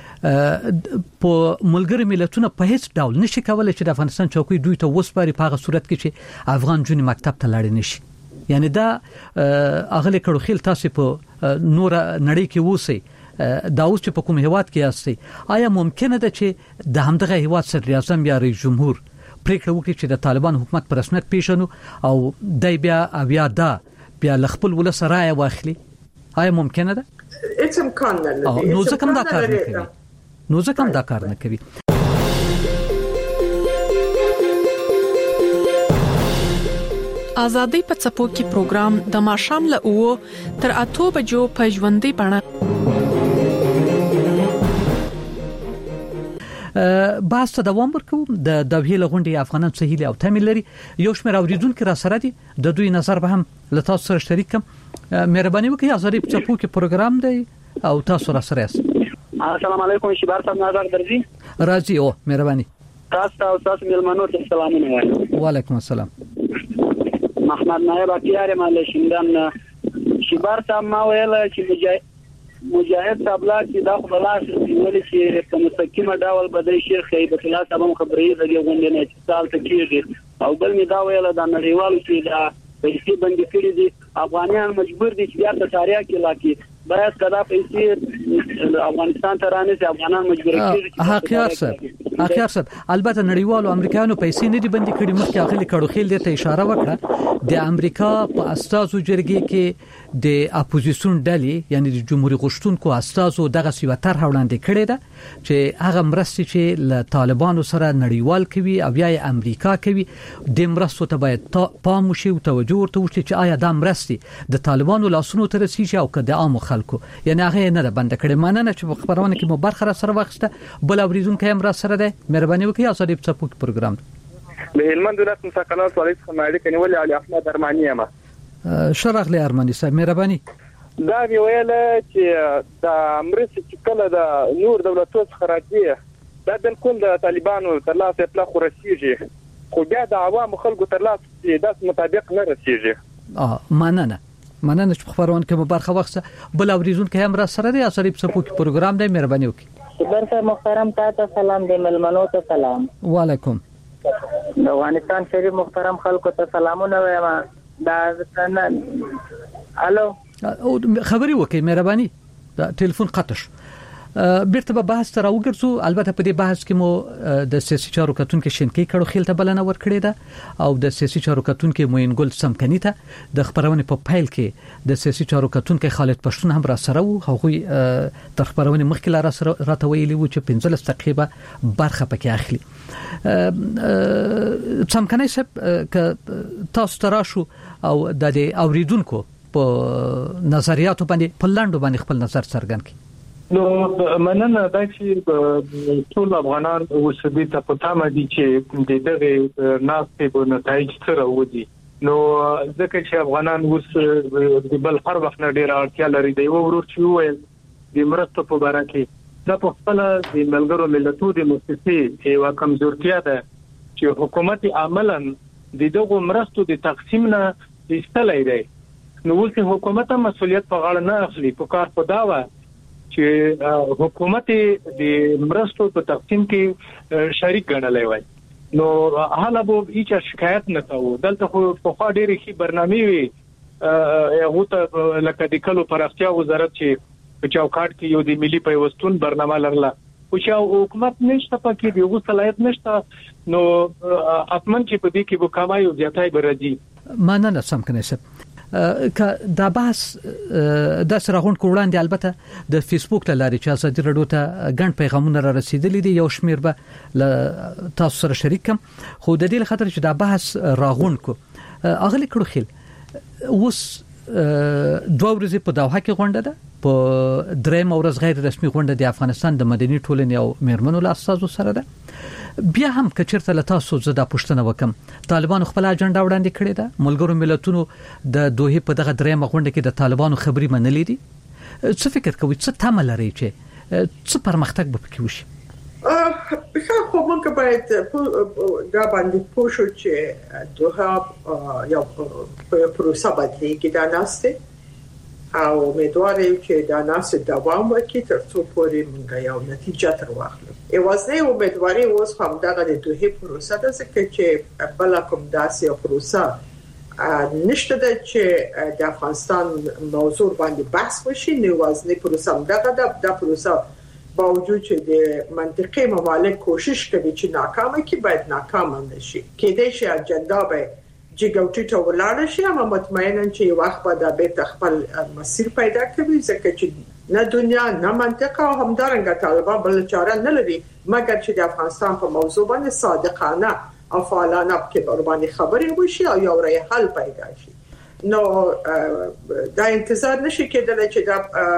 کې. په ملګری ملتونو په هیڅ ډول نشي کولای چې د افغانستان چوکۍ دوی ته وسپاري په هغه صورت کې چې افغان جون مکتب ته لاړ نشي. یعنی دا اغلی کړو خیل تاسو په نور نړۍ کې وسی دا اوس چې په کوم هیواد کې یاستئ آیا ممکنه ده چې د همدغه هیواد صدر اعظم یا رئیس جمهور پریکړه وکړي چې د طالبان حکومت پر رسمیت پیژنو او دای بیا بیا دا بیا خپل ولس رائے واخلي آیا ممکنه ده؟ هیڅ امکان نه لري. نو ځکه دا کار نه کوي نو ځکه دا کار نه کوي. ازادي په څپو کې پروګرام د ماشام له اوو تر اتو بجو په ژوندۍ بڼه باز ته دوام ورکو. د دوی لغونډي افغانان څه هیله او تمه لري یو شمېر اوریدونکو را سره دي د دوی نظر به هم له تاسو سره شریک کوم. مهرباني وکړئ ازادي په څپو کې پروګرام دی او تاسو را سره یاست. السلام علیکم شبار صاحب نظر درځي راځي او مهرباني تاسو او تاسو ملمنو ته سلامونه وایم. وعلیکم السلام. محمد نایب اکیار مال شیندان شبار صاحب ما ویل چې مجاهد صاحب لا چې دا خلاص ویل چې په مستقیمه ډول بدای شیخ هیبت الله صاحب خبرې دغه غونډه نه چې سال ته کېږي او بل می دا ویل دا نړیوالو چې دا پیسې بندي کړې دي افغانان مجبور دي چې بیا ته تاریخ کې لاکي باید کدا پیسې افغانستان ته رانه چې افغانان مجبور کړي. حقیقت صاحب حقیقت صاحب البته نړیوالو امریکایانو پیسې نه دي بندي کړې. مخکې اخلي کړو خیل ته اشاره وکړه د امریکا په استازو جرګې کې د اپوزیسیون ډلې یعنی د جمهوریت غشتونکو استازو دغه سیوتر وړاندې کړي ده چې هغه مرستې چې له طالبانو سره نړیوال کوي او یا امریکا کوي د مرستو ته باید پام وشي او توجه ورته وشي چې آیا دا مرستې د طالبانو لاسونو ته رسیږي او که د عامو خلکو یعنی هغه نه ده بند کړي. مننه چې په خبرونه کې مو برخه را سره واخسته. بل اوریدونکو هم را سره ده مهرباني وکړئ ازادي په څپو کې پروګرام د هلمند ولایت مساکنات والي خماړي کني ولې علي احمد ارماني ما شرح له ارماني صاحب مهرباني دا ویل چې د امریکا چې کله د نور دولتونو څخه راځي دا بالکل د طالبانو تر لاسه پلا خورسيږي خو بیا د عوام خلکو تر لاسه د مطابق نه رسیږي. اه مننه مننه چې خبرونه کې برخه واخسته. بل اوریدونکو هم را سره دي ازادي په څپو کې پروګرام دی مهرباني وکړئ. برخه محترم تاسو سلام دی ملمنو ته سلام. وعلیکم. د افغانستان شریف محترم خلکو ته سلامونه وایم. دا څنګه الو خبري وکي مهرباني دا ټلیفون قطع شو. بیرته به بحث تر وګرځو. البته په دې بحث کې مو د سیاسي چارو کتونکو شینکی کړو خیل ته بلنه ورکړې ده او د سیاسي چارو کتونکو موین ګل سمکنی ته د خبرونه په فایل کې د سیاسي چارو کتونکو خالد پښتون هم را سره وو. هغه تر خبرونه مخکې را سره راته ویلي وو چې پنځلس دقیقه برخه پکې اخلي. سمکنی صاحب ک تاسو تراشو او د اوریدونکو په نظریاتو باندې په لاندو باندې خپل نظر څرګند کړي. نو مننه دا چې ټول افغانان اوسدي ته پټه مدي چې د دغه ناستې په نتایج سره ودی. نو ځکه چې افغانان اوس د بل هر وخت نه ډیر اړتیا لري دی ورور چې وایي د مرستو په اړه کې دا په خپل د ملګرو ملتونو د مؤسسې یو کمزورتیا ده چې حکومت عملاً د دغه مرستو د تقسیم نه استلای دی. نو اوس حکومت مسؤلیت په غاړه نه اخلي. په کار په داوا چې حکومت د مرستو په تقسیم کې شریک ګڼلای وای. نو حالا به هیڅ شکایت نه تاو دلته خو په خوا ډېری خي برنامه وي هغه ته لکه د کلو پراختیا وزارت چې په چوکاټ کې یو د ملي پیوستون برنامه لرله او چې حکومت نشته پکې دیغه صلاحیت نشته نو اتمن چې په دې کې به کمای او زیاتای برځي. مننه سم کنه صاحب. ک دا بحث د سرغون کوړاندې البته د فیسبوک ته لاري چې ازادي رادیو ته ګڼ پیغامونه را رسیدلې دي یو شمیر به ل تاسو سره شریک کوم خو د دې خاطر چې دا بحث راغون کو اغلی کړو خل اوس دوه ورځې په دوحه کې غونډه ده په دریم ورځ غیر رسمي غونډه د افغانستان د مدني ټولنې او میرمنو له اساسو سره ده. بیا هم کچرته له تاسو زده پښتنه وکم طالبانو خپل اجنډا وړاندې کړې ده ملګرو ملتونو د دوه په دغه دریم غونډه کې د طالبانو خبري منلې دي. څه فکر کوي څه تمه لري چې څه پرمختګ به پکې وشي؟ ښه خو موږ باید دا باندې پوښو چې دوه یو پروسه بدلېږي دا ناسته او امیدوارم چې دا ناسته دوام وکړي تر څو پورې موږ یو نتیجه تر واخلو. ایوازنه امیدواري اوس هم دغه د دوه پروسه ده چې بل کوم داسې پروسه نشته د چې د افغانستان موضوع باندې بحث وشي نوازنی پروسه دغه د پروسه باوجود چې د منطقي ممالک کوشش کوي چې ناکامه کی باید ناکام نشي کېدای شي اجنډا به جګوټی ته ولاړ شي اما مطمئنا چې وخت به د بیت خپل مسیر پیدا کوي ځکه چې نه دنیا نه منطقه او همدارنګه طالبان بل چاره نه لري مګر چې د افغانستان په موضوع باندې صادقانه او فعالانه کې باندې خبرې وشي او یو رای حل پیدا شي نو دا انتظار نشي کېدل چې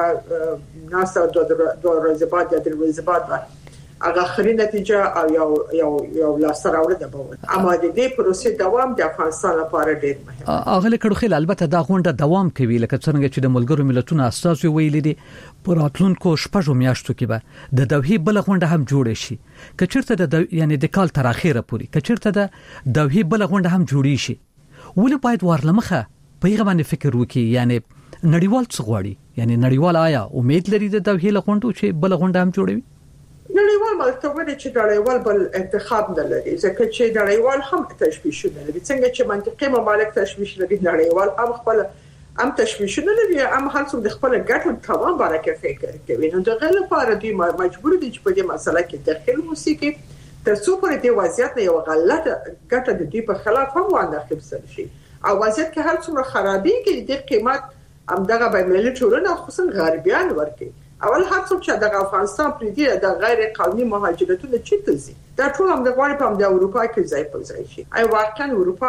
دا ناس د دوه ورځې بعد یا د ورځې بعد هغه اخري نتیجه او یو یو یو لاسراوړه ده به اما د دې پروسې دوام د افغانستان لپاره ډېر مهم دی. اغه کډو خل البته دا غونډه دوام کوي لکه څنګه چې د ملګرو ملتونو اساس ویلي دي پر راتلونکو شپږو میاشتو کې به د دوحې بل غونډه هم جوړ شي کچرته د یعنی د کال تر اخیره پوري کچرته د دوحې بل غونډه هم جوړی شي ولې باید ورلمخه په هغه باندې فکر وکړي یعنی نړیوال څه غواړي یعنی نړیوال آیا امید لري د دوحې غونډو چې بل غونډه هم جوړوي نړیوال ملتونه چې نړیوال بل انتخاب نه لري ځکه چې نړیوال هم تشویشونه لري څنګه چې منطقي ممالک تشویش لري نړیوال هم خپل هم تشویشونه لري هم هر څوک د خپل ګټو توان بارکه فکر کوي نو دغه لپاره دوی مجبور دي چې په دې مسله کې دخل موسیقي تر څو پورې د وضعیت نه یو غلطه ګټه د دې په خلاف هم وانه خبرسل شي او وضعیت کې هر څومره خرابي کې د قیمت هم دغه به ملي ټولنه خصوصا غربیان ورکي اول هر څوک چې د افغانستان پر دې د غیر قانوني مهاجرتونو چیرته زی دا ټول هم د غواړي په د اروپا کې ځای په ځای شي ای واقعا اروپا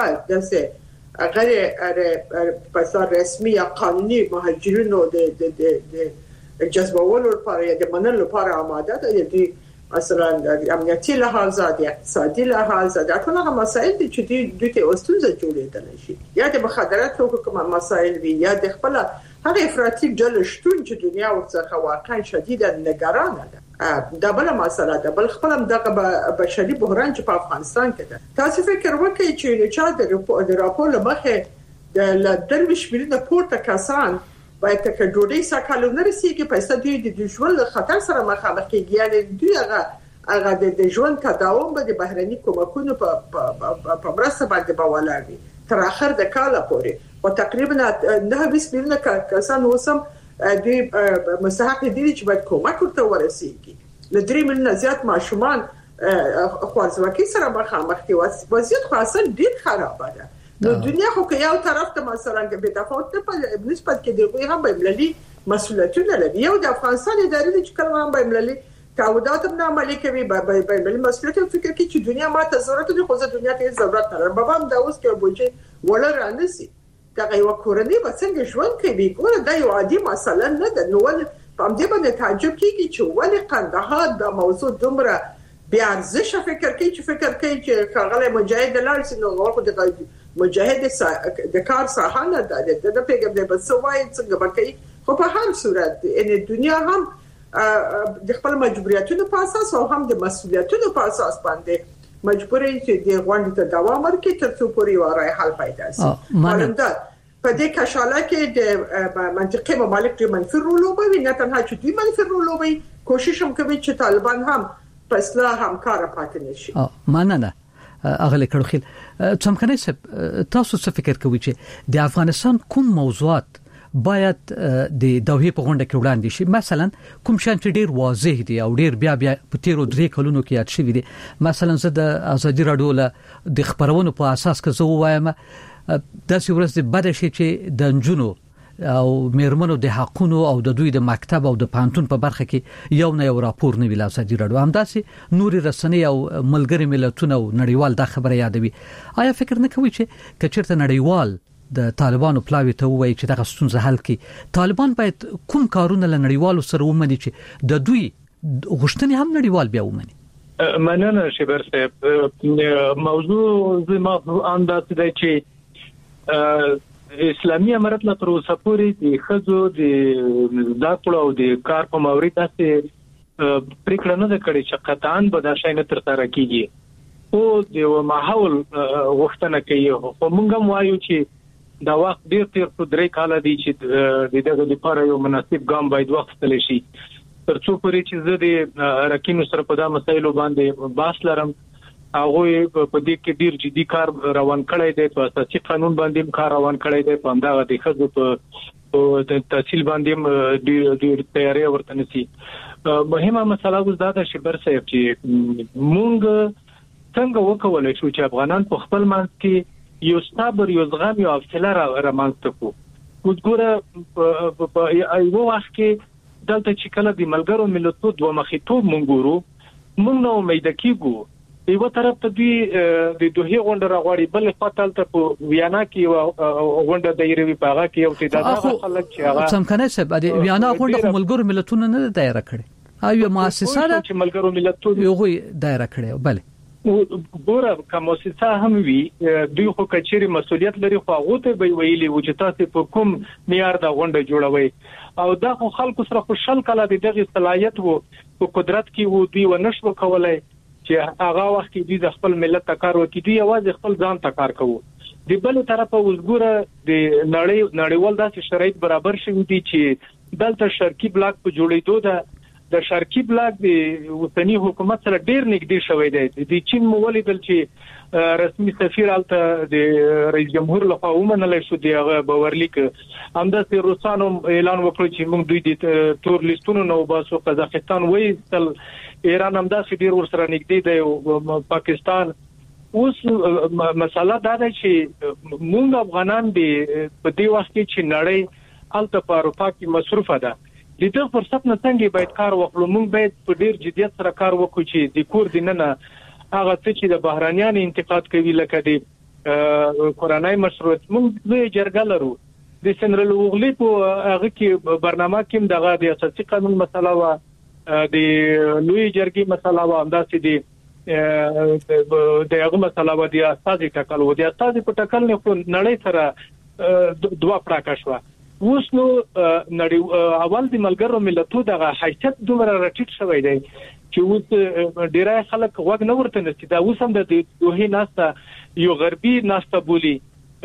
دغه غیر په رسمي یا قانوني مهاجرینو د د د جذبولو لپاره د منلو لپاره آماده ده دي مثلا د امنیتي لحاظ د اقتصادي لحاظ دا ټول هغه مسایل دي چې د دې اوستوزه جوړېدل شي یا د مخدراتو کوم مسایل وي یا د خپل هغه افراطي ډول شتون چې دنیا ورڅخه واقعا شدیده نگرانه ده دا بل مسله ده بل خپل دغه بشري بحران چې په افغانستان کې ده تاسو فکر وکړئ چې چا د راپور لمخه د درویش میلیونه پورته کسان باید ته ډوډۍ ساکالونه رسیږي په ستاسو د ژوند خطر سره مخامخ کیږي یعنی دوی هغه هغه د ژوند تداوم به د بهرني کومکونو په په مرسته باندې باولاري تر اخر د کال پورې او تقریبا نه بیس میلیونه کسان اوسم د مستحق دي چې باید کومک ورته ورسیږي ل درې میلیونه زیات ماشومان خوارزواکي سره مخامخ دي وضعیت خاصه ډیر خراب ده نو دنیا خو که یو طرف ته مثلا به تفاوت په نسبت کې دی هم به ملي مسؤلیتونه لري یو د افغانستان ادارې چې کله هم به ملي تعهدات نه عملي کوي به ملي مسؤلیت فکر کوي چې دنیا ماته ضرورت دي خو دنیا ته ضرورت نه به هم دا اوس کې بوجي ولر انسي دا یو کورنۍ به څنګه ژوند کوي ګوره دا یو عادي مسله نه ده نو ول په دې باندې تعجب کیږي چې ولې قندهار د موضوع دومره بیا ارزش فکر کوي چې فکر کوي چې خغله مجاهد لارس نو ورکو د مجاهد د کار ساحه نه ده د پیګم د بسوای څنګه بکې خو په هر صورت ان دنیا هم د خپل مجبوریتونو په اساس او هم د مسؤلیتونو په اساس باندې مجبورې چې د غونډې ته دوام ورکړي تر څو پورې واره حل پیدا شي معلومه په دې کشاله کې د منطقي ممالک د منفي رول وبوي نه تنها چې دوی منفي رول وبوي کوشش هم کوي چې طالبان هم په اصلاح همکار پاتې نشي مننه اغلی کړو خل څنګه تاسو څه فکر کوئ چې د افغانستان کوم موضوعات باید د دوحې په غونډه کې وړاندې شي مثلا کوم شان چې ډیر واضح دي او ډیر بیا بیا په تیرو درې کلونو کې یاد شوی دي مثلا زه د ازادي رادیو له د خبرونو په اساس کې زه وایم د سیورس د بده شي چې د جنونو او میرمنو د حقونو او د دوی د مکتب او د پانتون په برخه کې یو نه یو راپور نه ویل ازادي رادیو همداسې نوري رسنۍ او ملګری ملتونه او نړیوال دا خبره یادوي آیا فکر نه کوي چې کچرته نړیوال د طالبانو پلاوی ته وایي چې دغه ستونزه حل کړي طالبان باید کوم کارونه لنړیوالو سره ومني چې د دوی غوښتنې هم نړیوال بیا ومني مننه شبر صاحب موضوع زما انداز دی چې اسلامي امارت له تر اوسه پورې د خزو د داخلو او د کار په مورید تاسو پریکړه نه کړې چې قطعاً به دا شای نه تر سره کیږي او د ماحول غوښتنه کوي خو موږ هم وایو چې دا وخت ډیر تیر په درې کال دی چې د دغه لپاره یو مناسب ګام باید واخیستل شي تر څو پورې چې زه د رکینو سره په دا مسایلو باندې بحث لرم هغه په دې کې ډیر جدي کار روان کړی دی په اساسي قانون باندې کار روان کړی دی په همدغه د خزو په تحصیل باندې ډیر ډیر تیاری ورته نسی مهمه مسله اوس دا ده چې برسېف چې مونږ څنګه وکولای شو چې افغانان په خپل منځ کې یو صبر یو زغم یو حوصله رامنځته کړو وګوره په یو وخت کې دلته چې کله د ملګرو ملتونو دوه مخیتوب مونږ ګورو مونږ نو امید کیږو یو طرف ته دی د دوه غونډه راغوري بل خاطر ته په ویانا کې غونډه دایره په هغه کې یو تعداد خلک چې هغه څنګه نه د ویانا غونډه ملګرو ملتونو نه دایره کړي ایو مؤسسه ده چې ملګرو ملتونو یو دایره کړي بله ګوره کوم مؤسسه هم وی دوی خو کچېری مسولیت لري خو هغه ته به ویلي و چې تاسو په کوم معیار دا غونډه جوړوي او دا خو خلکو سره خوشحال کله دغه صلاحیت وو په قدرت کې وو دوی ونشو کولای چې هغه وخت کې دوی د خپل ملت ته کار وکړي دوی یوازې خپل ځان ته کار کوي د بل طرفه وګوره د نړۍ نړیوال داسې شرایط برابر شوي دي چې دلته شرقي بلاک په جوړېدو ده د شرقي بلاک د وطني حکومت سره ډیر نږدې شوی دی د چین مولیدل چې رسمي سفیر الته د رئیس جمهور لخوا ومنل شو دی هغه باورلیک همداسې روسانو اعلان وکړ چې موږ دوی د تور لیستونو نو باسو قزاقستان وایي تل ایران همداسې ډیر ورسره نږدې دی او پاکستان اوس مسله دا ده چې موږ افغانان دی په دې وخت کې چې نړۍ الته په اروپا کې مصروفه ده د دې فرصت نه څنګه باید کار وکړو موږ باید په ډیر جدیت سره کار وکړو چې د کور دینه هغه چې د بهرانيان انتقاد کوي لکه د کورنۍ مشروعیت موږ د جرګه لرو د سنرال اوغلی په هغه کې برنامه کې دغه د اساسي قانون مسله وا د لوی جرګې مسله وا همداسې د دغه مسله وا د اساسي ټاکل و د اساسي په ټاکل نه نړۍ سره دوا پراکا شو اوس نو نړۍ اول د ملګرو ملتونو دغه حیثیت دومره راټیټ شوی دی چې اوس ډیرای خلک وګ نه ورته نشي دا اوس هم د دوه ناسته یو غربي ناسته بولی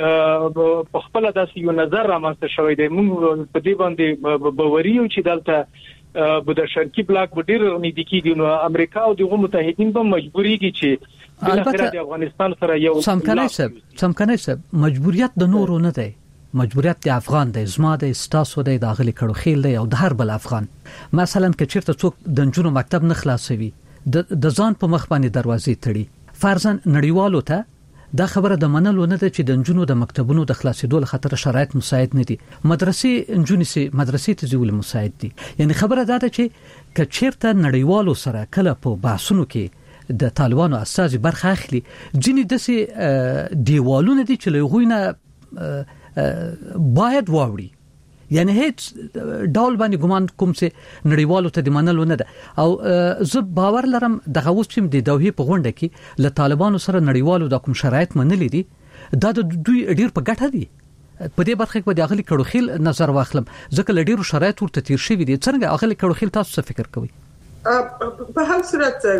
په خپل داسې یو نظر رامنځته شوی دی موږ په دې باندې باوري یو چې دلته په د شرقي بلاک په ډیر نږدې کېږي نو امریکا او دغه متحدین به مجبوريږي چې بلخره د افغانستان سره یو سمکنه سب سمکنه سب مجبوریت د نورو نه دی مجبوریت د افغان دی زما د استاسو دی د غلي کړو خیل دی او د هر بل افغان مثلا که چیرته څوک د جنونو مکتب نه خلاصوي د ځان په مخ باندې دروازې تړي فرضاً نړیوالو ته دا خبره د منلو نه ده چې د جنونو د مکتبونو د خلاصېدو له خطر شرایط مساعد نه دي مدرسې جنونو سي مدرسې ته ځول مساعد دي یعنی خبره دا ده چې که چیرته نړیوالو سره کله په بحثونو کې د طالبانو اساسي برخه اخلي ځینې دسي دیوالونه دي چې له غوینه باید واوري یعنی هیڅ ډول باندې ګمان کوم چې نړیوالو ته د منلو نه ده او زه باور لرم دغه اوس چې د دوحې په غونډه کې له طالبانو سره نړیوالو د کوم شرایط منلي دي دا د دوی ډیر په ګټه دي په دې برخه کې د اغلی کړو خیل نظر واخلم ځکه له ډیرو شرایط ورته تیر شوی دي څنګه اغلی کړو خیل تاسو څه فکر کوئ په هر صورت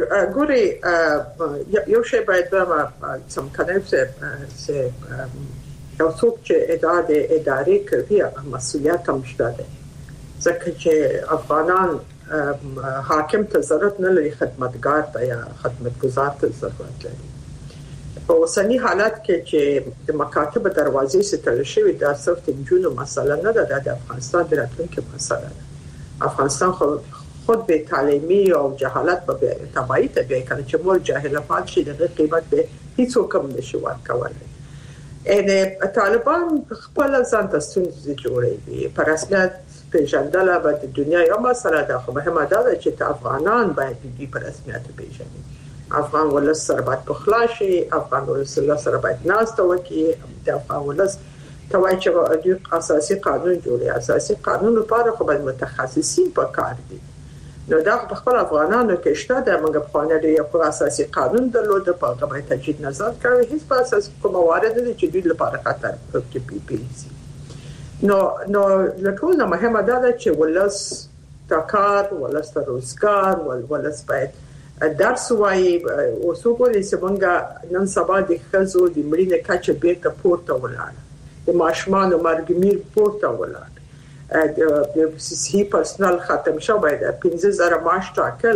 ګوري یو شی باید ما سم کنه چې یو څوک چې اداره ادارې کوي هغه مسؤلیت هم شته ده ځکه چې افغانان حاکم ته ضرورت نه لري خدمتګار ته یا خدمتګزار ته ضرورت لري په اوسنی حالت کې چې د مکاتب دروازې ستل شوی دا صرف د جنونو مسله نه ده د افغانستان د راتلونکي مسله ده افغانستان خو خود به تعلیمي او جهالت به تبعی ته به کنه چې مور جاهل پات شي د قیمت به هیڅ کوم نشي ورکولای ان طالبان خپل ځان ته ستونزې جوړوي په رسمیت پیژندل به د دنیا یو مسله ده خو مهمه ده چې افغانان باید د په رسمیت پیژني افغان ولس سره باید پخلاشي افغان ولس سره باید ناسته وکړي د افغان ولس توای چې اساسي قانون جوړي اساسي قانون لپاره خو باید متخصصین په کار دي نو دا په خپل افغانانو کې شته د موږ په خانه دی یو اساسي قانون درلود په هغه باید تجدید نظر کوي هیڅ په اساس کوم موارد دي چې دوی لپاره خطر کې پی پی سي نو نو لکه نو مهمه ده چې ولس تکار ولس روزګار ول ولس باید درس وایي او څوک چې موږ نن سبا د خزو د مړینې کچه بیرته پورته ولاړ د ماشومان مرګ میر پورته ولاړ د صحي پرسنل ختم شو باید پنځه زره معاش ټاکل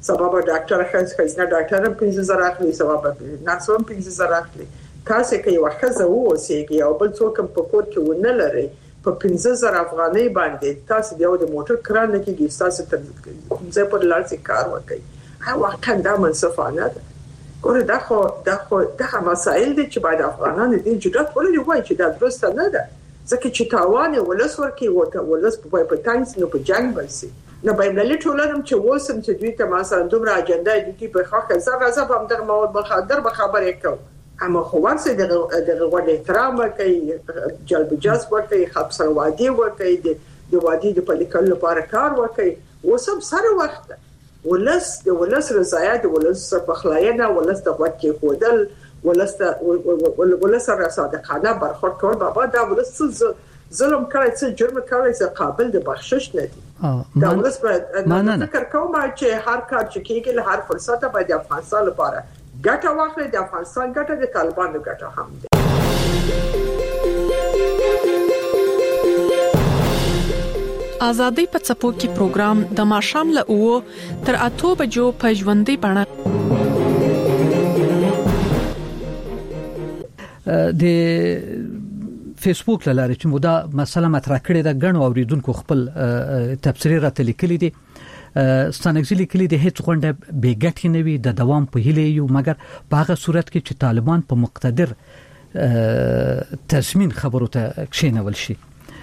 سبب ډاکټر خاص خزنه ډاکټر هم پنځه زره اخلي سبب نرس هم پنځه زره اخلي تاسو کې یو خزه ووسیږي او بل څوک په کور کې ونه لري په پنځه زره افغانۍ باندې تاسو دیو د موټر کران کېږي تاسو تر ځای پر لارې کار وکړي هغه وخت دا منصفانه ده ګوره دا خو دا خو دا مسائل دي چې باید افغانان دې جدات ولې وایي چې دا درسته نه ده ځکه چې تاوان ولس ورکی وته ولس په پټانس نو په جنگ بسي نو به ملي ټولنم چې وسم چې دوی ته ما سره دومره اجنډا دي په خاطر زغه زغه هم در مواد بخادر به خبرې کو اما خو ورسې د د غوډ احترام کوي جلب جذب کوي خبر وادي کوي د وادي د پلیکل لپاره کار کوي وسم سره وخت ولس د ولس رضایت د ولس بخلاینه ولس د وخت کې خودل ولس د ولس سره صادقانه برخورد کول بابا دا ولس ظلم کوي چې جرم کوي چې قابل د بخشش نه دي دا ولس په فکر کوم چې هر کار چې کېږي له هر فرصت باید د افغانستان لپاره ګټه واخلي د افغانستان ګټه د طالبانو ګټه هم ده آزادۍ په څپو کې پروګرام د ماشام له اوو تر اته بجو په ژوندۍ بڼه د فیسبوک لاره چې مودا مسله مطرح کړې ده غنو اوریدونکو خپل تفسیر راته لیکلي دي ستانګزلي کلی د هیڅ غونډه بیګټ نه وي د دوام په هیله یو مګر په هغه صورت کې چې طالبان په مقتدر تضمین خبرو ته کښینول شي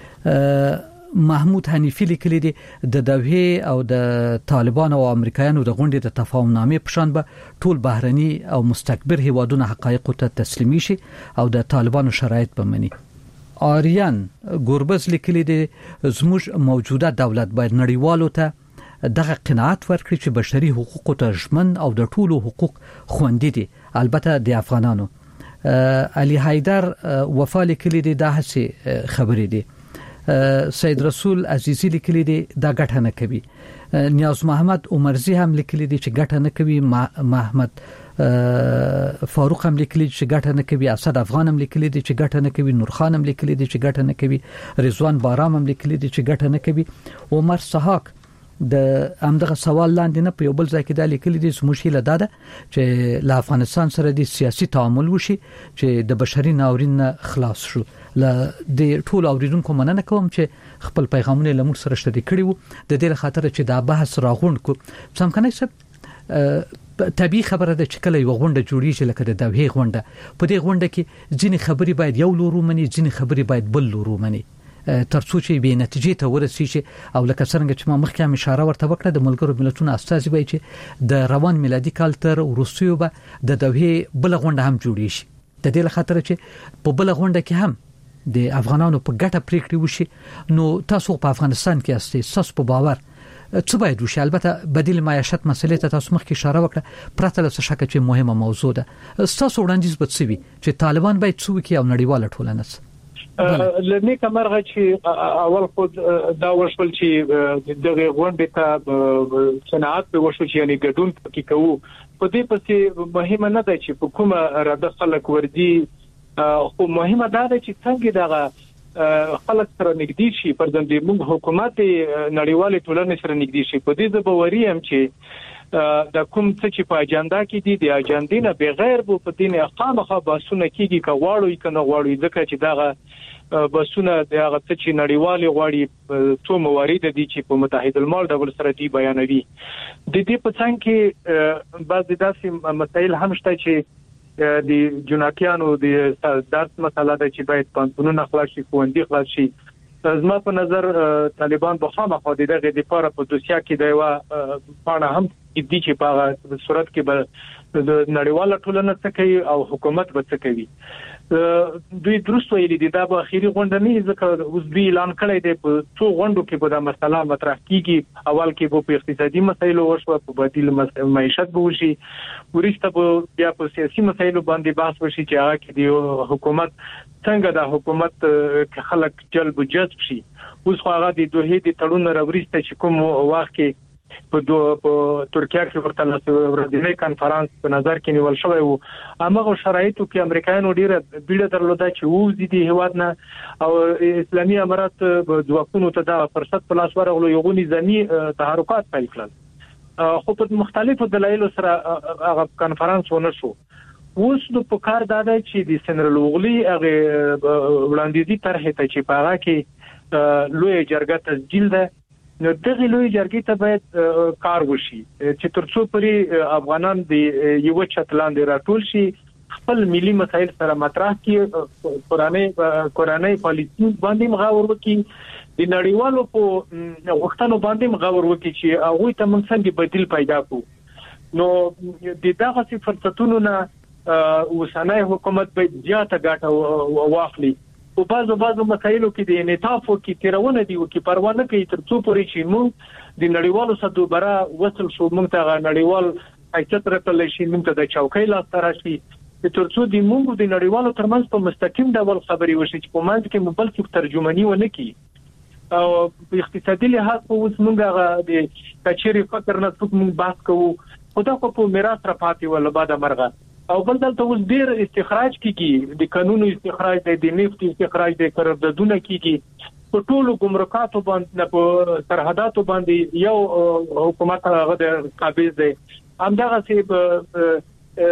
محمود حنیفی لیکلی دی د دوحه او د طالبان او امریکایانو د غونډې د تفاهم نامې په شان به ټول بهرني او مستكبر هیوادونه حقایق ته تسلیمي شي او د طالبانو شرایط به مني آریان ګوربز لیکلی دی زموږ موجوده دولت باید نړیوالو ته دغه قناعت ورکړي چې بشري حقوق ته ژمن او د ټولو حقوق خوندي دي البته د افغانانو علي حیدر وفا لیکلی دی دا هڅه خبرې دي سید رسول عزیزی لیکلی دی دا ګټه نه کوي نیاز محمد عمرزی هم لیکلی دی چې ګټه نه کوي محمد فاروق هم لیکلی دی چې ګټه نه کوي اسد افغان هم لیکلی دی چې ګټه نه کوي نور خان هم لیکلی دی چې ګټه نه کوي رضوان بارام هم لیکلی دی چې ګټه نه کوي عمر سحاق د امدغه سوال لاندې نه په یو بل ځای کې د لیکلي دي سموشي لداده چې له افغانستان سره د سیاسي تعامل وشي چې د بشري ناورین خلاص شو ل د ټول اوریدونکو مننه کوم چې خپل پیغامونه لمر سره شریک کړي وو د دې خاطر چې دا بحث راغوند کو سم کنه سب طبيعي خبره ده چې کله یو غونډه جوړیږي لکه د دوه غونډه په دې غونډه کې ځینې خبري باید یو لورو مني ځینې خبري باید بل لورو مني ترڅو چې به نتیجې ته ورسیږي او لکه څنګه چې ما مخکې هم اشاره ورته وکړه د ملګرو ملتونو استازي وایي چې د روان میلادي کال تر وروستیو به د دوه بل غونډه هم جوړی شي د دې لپاره چې په بل غونډه کې هم د افغانانو په ګټه پریکړې وشي نو تاسو په افغانستان کې استئ ساس په باور څه باید وشي البته بدیل معیشت مسلې ته تاسو مخکې اشاره وکړه پرته له څه شک چې مهمه موضوع ده تاسو وړاندیز بڅوي چې طالبان باید څو کې او نړیواله ټولنه لنی کمرغه چې اول خود دا وشول چې دغه غونډې ته صنعت په وشو چې یعنی ګډون کې کوو په دې پسې مهمه نه ده چې په کومه راده خلک وردی خو مهمه ده چې څنګه دغه خلک سره نږدې شي پر ځندې موږ حکومت نړیوالې ټولنې سره نږدې شي په دې ځبوري هم چې د کوم څه چې په اجنډا کې دي د اجنډې نه بغیر بو په دې نه خامخا باسونه کېږي کواړو کنه غواړي ځکه چې دغه باسونه دغه څه چې نړیوالې غواړي څو موارد دي چې په متحده الملل د ول سره دی بیانوي د دې په څنګه کې بعض داسې مسایل هم شته چې د جناکیانو د درس مسله ده چې باید پانتونونه خلاص شي خوندې خلاص شي زما په نظر طالبان به خامخا د دغه لپاره په دوسیا کې د یو پاڼه هم دي چې په صورت کې به د نړیواله ټولنه څخه کوي او حکومت به څه کوي دوی درست ویلي دي دا به اخیری غونډه نه ځکه اوس دوی اعلان کړی دی په څو غونډو کې به دا مسله مطرح کیږي اول کې به په اقتصادي مسایلو وشو په بدیل معیشت به وشي ورسته به بیا په سیاسي مسایلو باندې بحث وشي چې هغه کې د حکومت څنګه د حکومت خلک جلب جذب شي اوس خو هغه د دوه د تړون راوړسته چې کوم وخت کې په ترکیه کې ورته ورځنی کانفرنس په نظر کې نیول شوی وو هغه شرایطو کې امریکایانو ډیره بیړه درلوده چې وو د هیواد نه او اسلامي امارات د ځواکونو ته دا فرصت په لاس ورغلو یو نظامی تحرکات پیل کړل خو په مختلفو دلایلو سره هغه کانفرنس ونه شو. اوس د پکار داده چې د سنرال اوغلی هغه وړاندیزي طرحه ته چې پاغه کې لوی جرګه تسجیل ده، نو دغه لوی جرګې ته باید کار وشي چې ترڅو پرې افغانان د یو چتلاند راټول شي، خپل ملي مسایل سره مطرح کړي، قرآني قرآني پالیسي باندې مغاور وکړي، د نړیوالو په وختونو باندې مغاور وکړي چې هغه ته موږ څنګه بدیل پیدا کړو. نو د دغه فرصتونو نه اوسنۍ حکومت باید زیاته ګټه واخلي. په بعضو بعضو مسایلو کې د انعطاف او کې تیرونه دی او کې پروا نه کوي ترڅو پورې چې موږ د نړیوالو سره برا وصل شو، موږ ته نړیوال حیثیت راکړل شي، موږ ته د چوکۍ لاس راشي، ترڅو د موږ د نړیوالو ترمنځ په مستقیم ډول خبري وشي چې په منځ کې مبل څه ترجمانی ونه کی. او په اقتصادي لحاظ په اوس موږ د کچېری فکر نه څوک موږ بحث کوو، خو دا په میراث را پاتې ول بعد مرغه. او بل دلته اوس ډیر استخراج کیږي، د قانوني استخراج دی، د نفت استخراج دی، قراردادونه کیږي په ټولو ګمرکاتو باندې، په سرحداتو باندې یو حکومت هغه د قابض دی. همدغه چې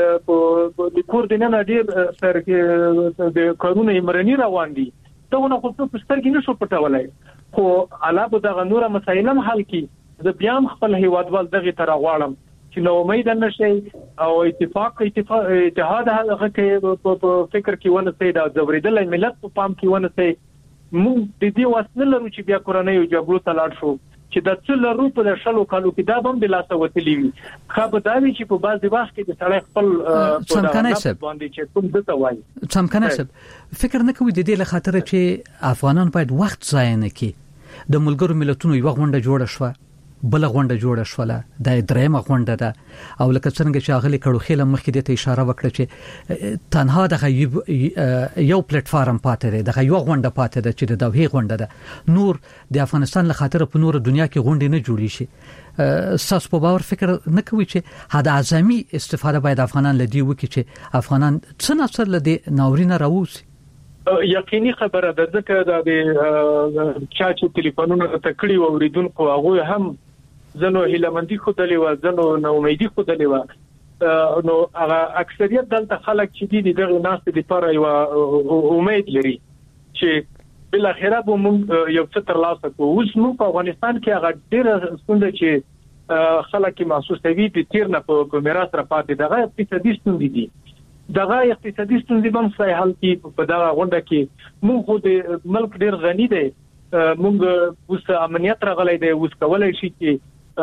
په د کوردینه ډیر سر کې د قانوني مرنی روان دي، داونه خو په سترګې نشو پټولای، خو علاوه دغه نور مسایل هم حل کی. زه بیا خپل هیوادوال دغه تر غواړم چې نو امید نشي او اتفاق اتفاق اتحاد هغه کې په فکر کې ونه سي دا زوریدل ملت په پام کې ونه سي. موږ د دې واسطه لرو چې بیا کورنۍ او جګړو ته لاړ شو چې د څل لرو په شلو کالو کې دا هم د لاسه وتلی وي. خو دا وی چې په بعضي وخت کې د سړی خپل باندې چې کوم دته وایي څمکنه سب فکر نه کوي د دې لخاطر چې افغانان باید وخت ضایع نه کړي. د ملګرو ملتونو یو غونډه جوړه شوه، بل غونډه جوړه شوله، د درېمه غونډه ده، او لکه څنګه چې اغلی کړو خېله مخکې ته اشاره وکړه چې تنها د یو پلیټ فارم پاتې دی، د یو غونډه پاتې ده چې د دوه غونډه ده، نور د افغانستان له خاطر په نور دنیا کې غونډې نه جوړې شي. ساس په باور فکر نه کوي چې حد اعظمي استفاده باید افغانان لدی وکړي چې افغانان څه نصر لدی ناورینه راوځي؟ یقیني خبره ده، ځکه د چا چې ټلیفونونه تکړی و اوریدونکو هغه هم زنو هیلمندي خدلې و، زنو نو امیدي خدلې و. نو هغه اکثریت دلته خلک چې دي دغه ناس د لپاره یو امید لري چې بل اخره به موږ یو څه تر لاسه کوو. اوس موږ په افغانستان کې هغه ډېر ستونزه چې خلک محسوسوي د تیر نه په میراث را پاتې دغه اقتصادي ستونزې دي. دغه اقتصادي ستونزې هم څه حل کی په دغه غونډه کې موږ خو د ملک ډېر غني دی، موږ اوس امنیت راغلی دی، اوس کولای شي چې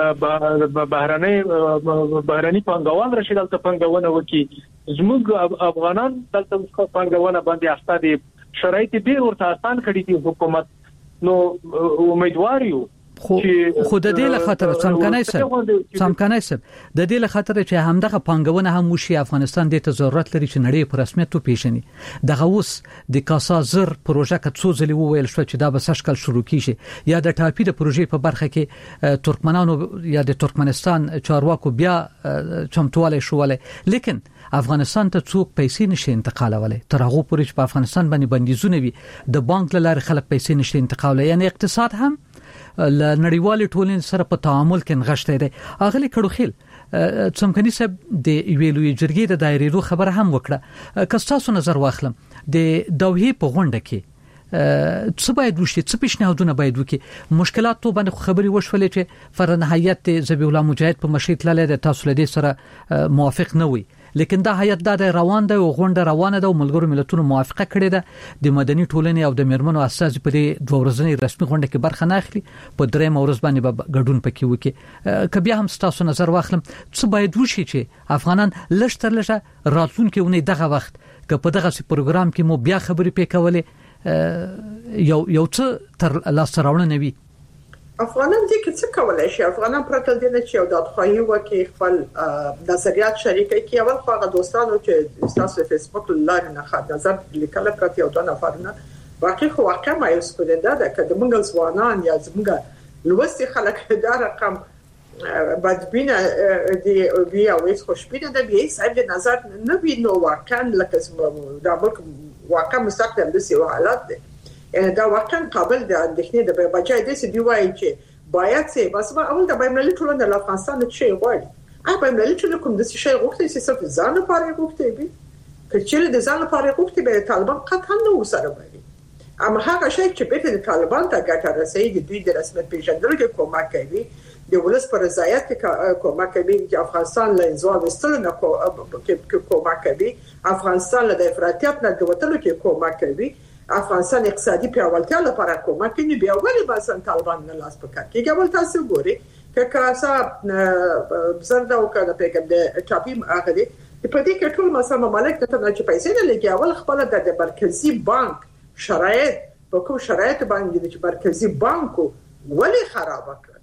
بهرنۍ بهرنۍ پانګوال راشي دلته پانګونه وکړي. زموږ افغانان دلته پانګونه باندې استا دي، شرایط ډېر ورته آسان کړي دي حکومت. نو امیدوار یو خو خو د دې لخاطر څمکنه سب څمکنه سب د دې لخاطر چې همدغه پانګونه هم وشي، افغانستان د ته ضرورت لري چې نړۍ په رسمیت تو پیژني. دغه اوس د کاسا زر پروژه که څو ځلې وویل شو چې دا به سشکل شروع کیږي، یا د ټاپی د پروژې په برخه کې ترکمنانو یا د ترکمنستان چارواکو بیا چمتواله شواله، لیکن افغانستان ته څوک پیسې نشي انتقالولای. تر هغه پورې چې په افغانستان باندې بندیزونه وي، د بانک لاره خلک پیسې نشي انتقالولای، یعنی اقتصاد هم ل نړیوال ټولنې سره په تعامل کې نغښته دی. اغلی کړو خیل څمکني سب د ویلوی جرګې د دایرې رو خبره هم وکړه. که تاسو نظر واخلم د دوحې په غونډه کې څه باید وشي، څه پیشنهادونه باید وکړي؟ مشکلات تو باندې خبري وشولې چې فرنهایت ذبیح الله مجاهد په مشرت لاله د تاسو لدی سره موافق نه وي، لیکن دا هیئت د روان ده او غونډه روانه ده او ملګرو ملتونو موافقه کړې ده د مدني ټولنې او د میرمنو اساس په دې دوه ورځنی رسمي غونډه کې برخه نه اخلي، په درې مورز باندې به ګډون پکې وکړي. کبي هم تاسو نظر واخلم څه باید وشي چې افغانان لږ تر لږه راتلونکي ونې دغه وخت که په دغه پروګرام کې مو بیا خبرې پکولې یو یو څه تر لاس راوړنه وي. افغانان دې کې څه کولای شي؟ افغانان پرته دي چې یو دادخواهی وکړي، خپل نظریات شریکي کوي. اول خو هغه دوستانو چې تاسو په فیسبوک لاره نه خاطر نظر لیکل پرته یو دونه فرنه واقعي خو واقعا مایوس کړي ده چې موږ ځوانان یا موږ لوستي خلک دا رقم بدبینه دی بیا وایي خوشبینه ده بیا صاحب نظر نه ویني واقعا لکه دا ملک واقعا مستقبل د سی حالات دی، دا واقعا قابل د اندېښنې د بچای د سی دی وایي چې باید سه بس ما اول د بینالمللي ټولنې د افغانستان شي غواړي هغه بینالمللي ټولنه کوم د شي غوښتي چې صرف ځان لپاره غوښتي وي کله د ځان لپاره غوښتي به طالبان قطعا نه وسره وي اما هغه شی چې په د طالبان ته ګټه رسېږي د دوی د رسمیت پیژندلو کې کومک کوي د ولس پر رضایت کې کومک کوي چې افغانستان له انزوا وستلو نه کومک کوي افغانستان له افراطیت نه د وټلو کې کومک کوي افغانستان اقتصادي پیاوړتیا لپاره کومک کوي بیا ولې باسن طالبان نه لاس پکار کېږي ول تاسو ګوري که کاسا زرد او کله په کې د چاپی هغه دي په دې کې ټول مسله مملکت ته چې پیسې نه لګي اول خپل د مرکزی بانک شرایط په کوم شرایط باندې چې مرکزی بانکو ولې خراب کړ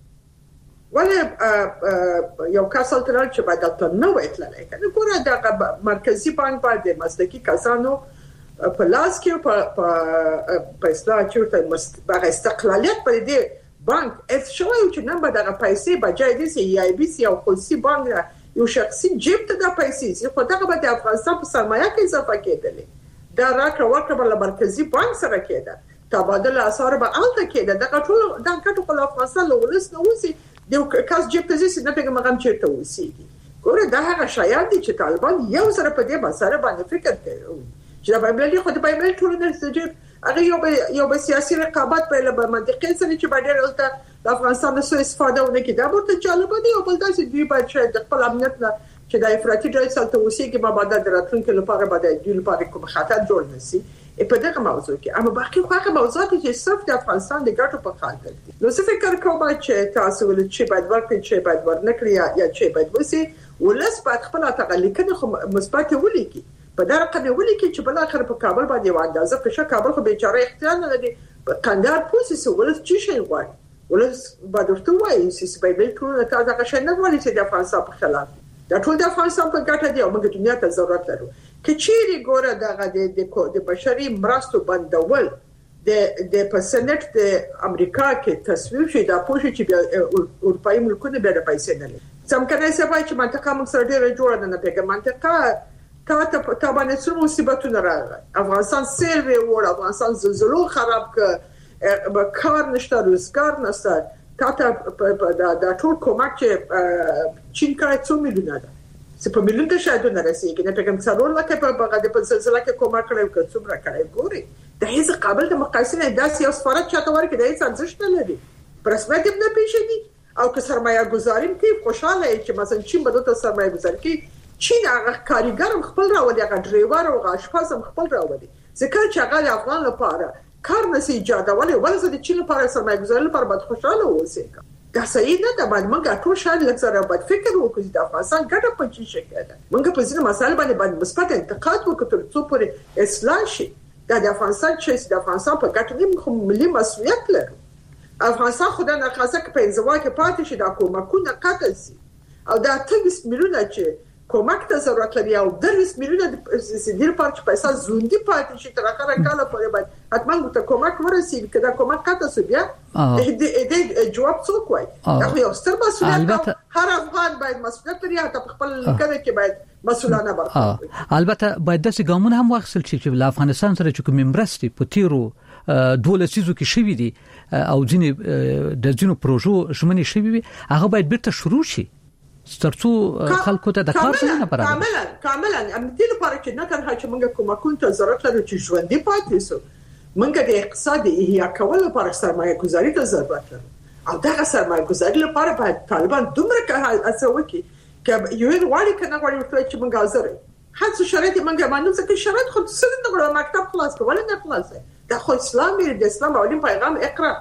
ولې یو کسل تر چې باید ته نو وټلای کنه ګوره د مرکزی بانک باندې مسلکی کسانو په لاس کې په په اصلاح چې په استقلالیت په دې بانک اف شوی چې نن به د پیسې بجای دي سی ای بي سی او خصوصي بانک یو شخصي جیب ته د پیسې چې خو دغه به د افغانستان په سرمایه کې اضافه کېدلې دا راکړه ورکړه بل مرکزی بانک سره کېده تبادله اسعار به الته کېده دغه ټول د کټو په افغانستان له ولس نه وسی د کاس جیب ته ځي نه پیغام غم چیرته وسی ګوره دا هغه شایان دي چې طالبان یو سره په دې مسله باندې فکر کوي چې د بایبلي خو د بایبل ټول نه سجب هغه یو یو به سیاسي رقابت په لبه منطقي سره چې باندې ولته د افغانستان څخه استفاده ونه کړي دا ورته چاله باندې او بل داسې دوی په چې د خپل امنیت نه چې د افراطي ډول سره توسيږي ما بعد د راتلونکو لپاره باندې د لپاره کوم خطر جوړ نشي په دغه موضوع کې اما باقي خو هغه موضوعات چې صرف د افغانستان د ګټو په خاطر دي نو څه فکر کوم چې تاسو ول چې باید ورکړي چې باید ورنکړي یا چې باید وسی ولس باید خپل تغلیکنه خو مثبت ولیکي په دا رقم ولیکي چې بل اخر په کابل باندې و اندازه په شک کابل خو بیچاره اختیار نه لري قندار پوسې ولس چې شي غواړي ولس باید ورته وایي چې بایبل ټول ته دا څنګه نه وایي چې د افغانستان په خلاف دا ټول د افغانستان په ګټه دی او موږ دنیا ته ضرورت لرو کچيري ګوره دغه د د بشري مرستو بندول د د پرسنټ د امریکا کې تصویب شي دا پوښتنه چې اروپאי ملکونه به د پیسې نه لري څنګه نه سبا چې منطقه موږ سره ډیره جوړه نه پیګه منطقه تا ته په باندې څو مصیبتونه راغلي افغانستان سیل وی ور افغانستان زلزلو خراب ک کار نشته روزګار نشته تا ته دا ټول کومک چې چین کړی څو میلیونه ده چې په میلیون ته شاید نه رسیږي نه پیغام څلور لکه په بغداد په زلزلہ کې کومک کړی که څومره کړی ګوري د هیڅ قابل د مقایسې نه داسې یو سفارت چاته ورکړي د هیڅ ارزښت نه لري پرسمه دې نه پیښېږي او که سرمایه گذاریم کې خوشاله چې مثلا چین به د سرمایه گذاري کې چین هغه کاریګر خپل راوړي هغه ډرایور او غاشپاز خپل راوړي ځکه چې هغه د افغان لپاره کار نسی ایجادولې ولې د چین لپاره سرمایه گذاري لپاره باید خوشاله اوسئ دا صحیح نه ده باید موږ ټول شاید لږ باید فکر وکړو د افغانستان ګټه په چی شي کېده موږ په ځینې مسایل باندې باید مثبت انتقاد وکړو تر څو پورې اصلاح شي دا د افغانستان چې د افغانستان په ګټه کې خو ملي مسؤلیت لرو افغانستان خدای نه خاصه په انزوا کې پاتې شي دا کومکونه قطع شي او دا ټول میلیونه چې کومک ته ضرورت لري او د دې میلیونه د سیدل پارچ پیسې زوندي پاتې شي تر هغه کاله پورې باید حتما ته کومک ورسیږي کله کومک قطع شي بیا دې دې جواب څوک وایي دا یو ستر مسؤلیت هر افغان باید مسؤلیت لري ته خپل لیکنه کې باید مسؤلانه برخه البته باید داسې ګامونه هم واخیستل شي چې د افغانستان سره چې کوم مرستې په تیرو دوله سيزو کې شوې دي او ځینې د ځینو پروژو شمنې شوې وي هغه باید بیرته شروع شي سترڅو خلکو ته د کار څنګه برابر کاملا کاملا امتیل لپاره چې نه تنها چې موږ کومکون ته ضرورت لرو چې ژوندۍ پاتې شو موږ د اقتصاد احیا کول لپاره سرمایه گذاري ته ضرورت لرو او دا سرمایه گذاري لپاره باید طالبان دومره کار اسوي چې یو غواړي کنه غواړي چې موږ حاضر هڅه شرایط موږ باندې څه شرایط خو څه نه غواړو مکتب خلاص کول نه خلاص دا خو اسلامي د اسلام اولین پیغام اقرا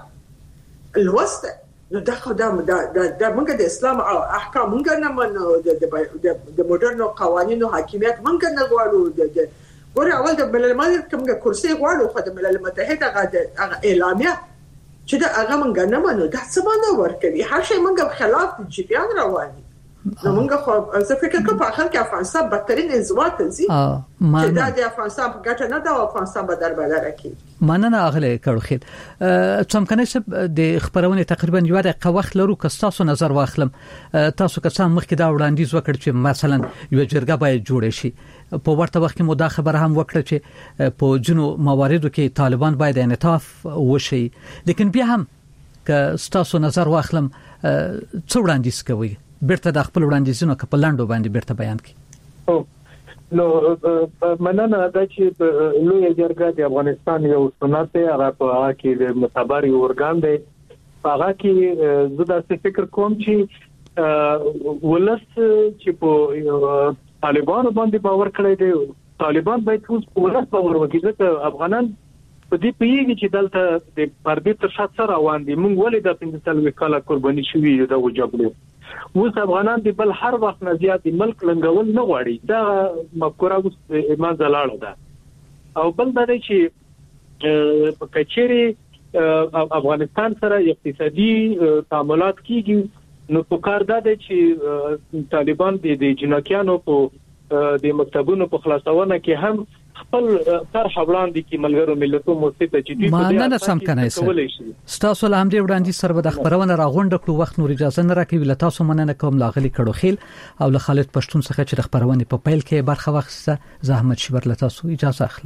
الوسط نو دا خو دا د موږ د اسلام احکام موږ نه منو د د موډرن قوانینو حاکمیت موږ نه غواړو د ګوره اول د ملل متحد کوم کرسي غواړو خو د ملل متحد هغه اعلامیه چې دا هغه موږ نه منو دا څه معنی ورکوي هر شی موږ خلاف د جریان رواني نو موږ خو زه فکر کوم په اخر کې افغانستان بدترین انزوا کوي چې دا د افغانستان په ګټه نه دا افغانستان به در بدل کوي مننه اغله کړخید څومره سب د خبرونه تقریبا یو دقیقه وخت لرو که تاسو نظر واخلم تاسو که څنګه مخکې دا وړاندیز وکړ چې مثلا یو جرګه باید جوړ شي په ورته وخت کې مو دا خبره هم وکړه چې په جنو مواردو کې طالبان باید انعطاف وشي لیکن بیا هم ک ستاسو نظر واخلم څو وړاندیز کوي بیرته د خپل وړاندیزونو په لاندو باندې بیرته بیان کړي. نو مننه دا چې لوی جرګه د افغانستان یو سنت دی، هغه په هغه کې د متبر اورګان دی. هغه کې زه دا فکر کوم چې ولس چې په طالبانو باندې باور کړی دی، طالبان باید اوس په ولس باور وکړي، ځکه افغانان په دې پیږي چې دلته د پردې تر شا سره روان دي. موږ ولې د پنځه څلوېښت کاله قرباني شوي یو د جګړې، اوس افغانان د بل هر وخت نه زیات ملک لنګول نه غواړي. دا مفکوره اوس ایمان زلاړه ده. او بل دا دی چې په کچېري افغانستان سره اقتصادي تعاملات کیږي، نو په کار دا دی چې طالبان د جنکیانو په د مکتبونو په خلاصونه کې هم خپل تر حوالان دي کې ملګرو ملتونو موثقه چې دوی په دې سم کنه ستاسو له همدې وړاندې سره د خبرونه راغونډه کړو، وخت نور اجازه نه راکوي. له تاسو مننه کوم لاغلي کړو خیل او له خالد پښتون څخه چې د خبرونه په پیل کې برخه واخیسته. زحمت شبر له تاسو اجازه اخلم.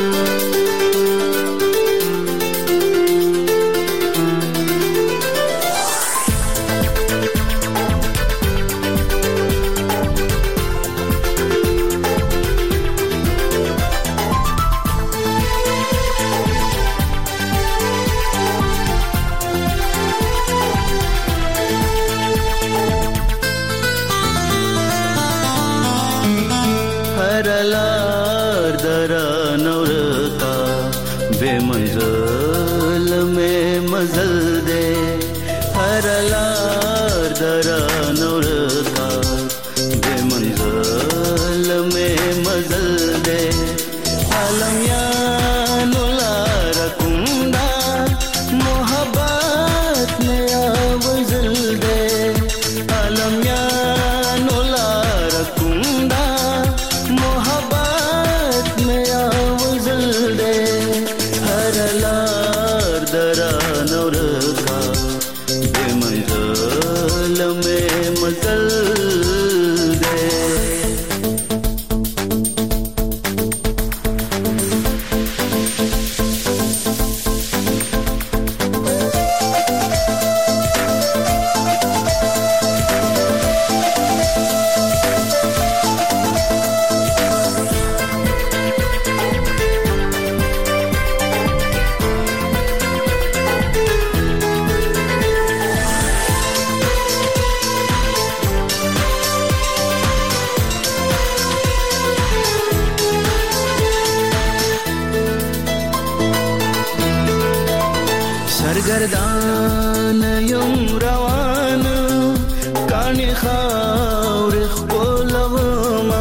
سرگردان یم روان کانی خاور خپلوما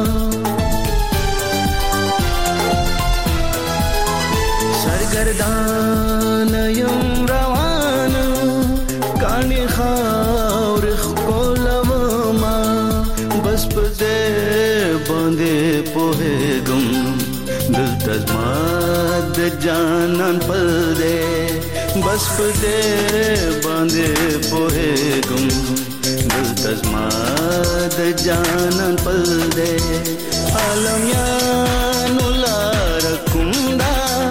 سرگردان یم روان کانی خاور خپلوما بس پدې باندې پوهېږم دلته زما د جانان پدې بس پدې باندې پوهېږم دلته زما د جانان پدې عالم یانو لار کومدا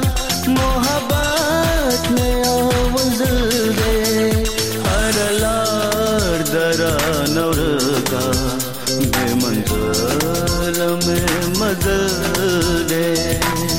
محبت مې وزل دې هر لار درا نورکا بے منزل مې مزل دې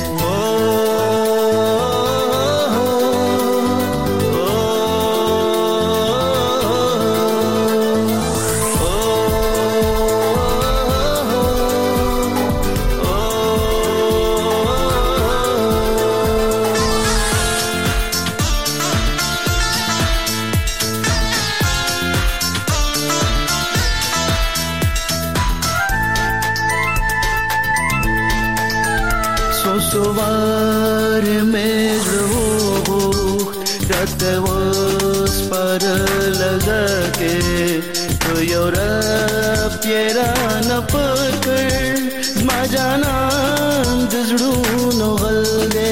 سوار میں روح رات وس پر لگا کے تو یورپ تیرا نہ پکڑ ما جانا دزڑو نو غل دے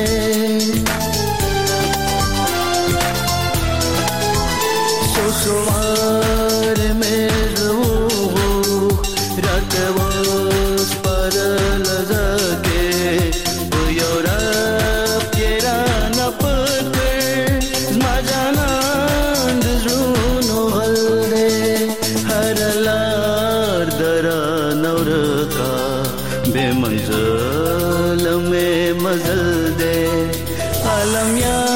سو سوار میں روح رات وس پر لگا کے Yora, Piera, na pătări, zma jana کامیاب